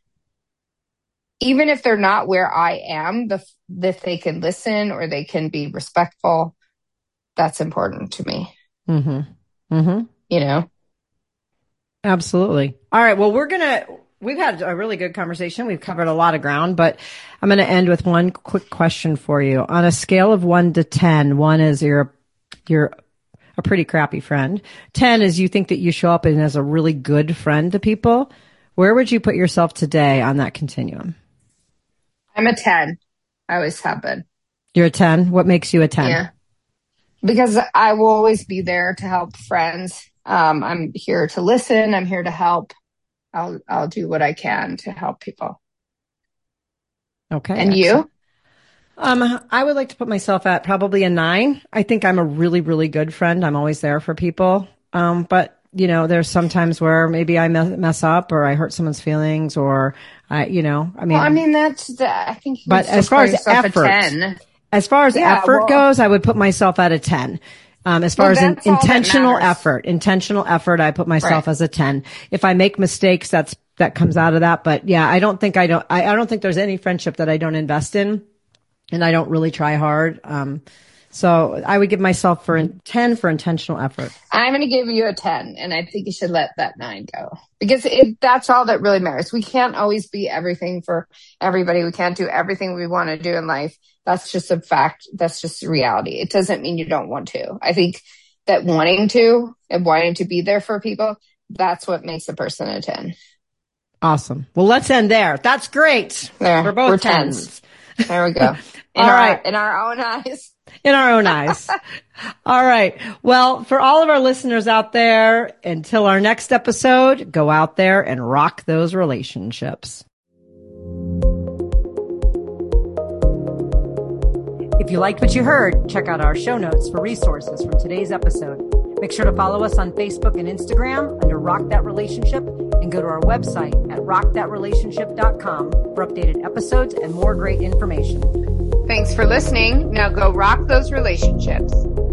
even if they're not where I am, the, if they can listen or they can be respectful, that's important to me. Mm-hmm. Mm-hmm. You know? Absolutely. All right. Well, we're going to, we've had a really good conversation. We've covered a lot of ground, but I'm going to end with one quick question for you. On a scale of one to ten, one is you're, you're a pretty crappy friend. ten is you think that you show up and as a really good friend to people. Where would you put yourself today on that continuum? I'm a ten. I always have been. You're a ten? What makes you a ten? Yeah. Because I will always be there to help friends. Um, I'm here to listen. I'm here to help. I'll I'll do what I can to help people. Okay. And excellent. you? Um, I would like to put myself at probably a nine. I think I'm a really, really good friend. I'm always there for people. Um, but you know, there's some times where maybe I mess, mess up or I hurt someone's feelings or I, you know, I mean, well, I mean, that's the, I think, you but as far as effort, as far as yeah, effort well, goes, I would put myself at a ten. Um, as far well, as in, intentional that effort, intentional effort, I put myself right. as a ten. If I make mistakes, that's, that comes out of that. But yeah, I don't think I don't, I, I don't think there's any friendship that I don't invest in and I don't really try hard. Um, so I would give myself for ten for intentional effort. I'm going to give you a ten and I think you should let that nine go because it, that's all that really matters. We can't always be everything for everybody. We can't do everything we want to do in life. That's just a fact. That's just reality. It doesn't mean you don't want to. I think that wanting to and wanting to be there for people, that's what makes a person a ten. Awesome. Well, let's end there. That's great. There, we're both we're tens. tens. There we go. In All our, right. In our own eyes. in our own eyes. All right. Well, for all of our listeners out there, until our next episode, go out there and rock those relationships. If you liked what you heard, check out our show notes for resources from today's episode. Make sure to follow us on Facebook and Instagram under Rock That Relationship, and go to our website at rock that relationship dot com for updated episodes and more great information. Thanks for listening. Now go rock those relationships.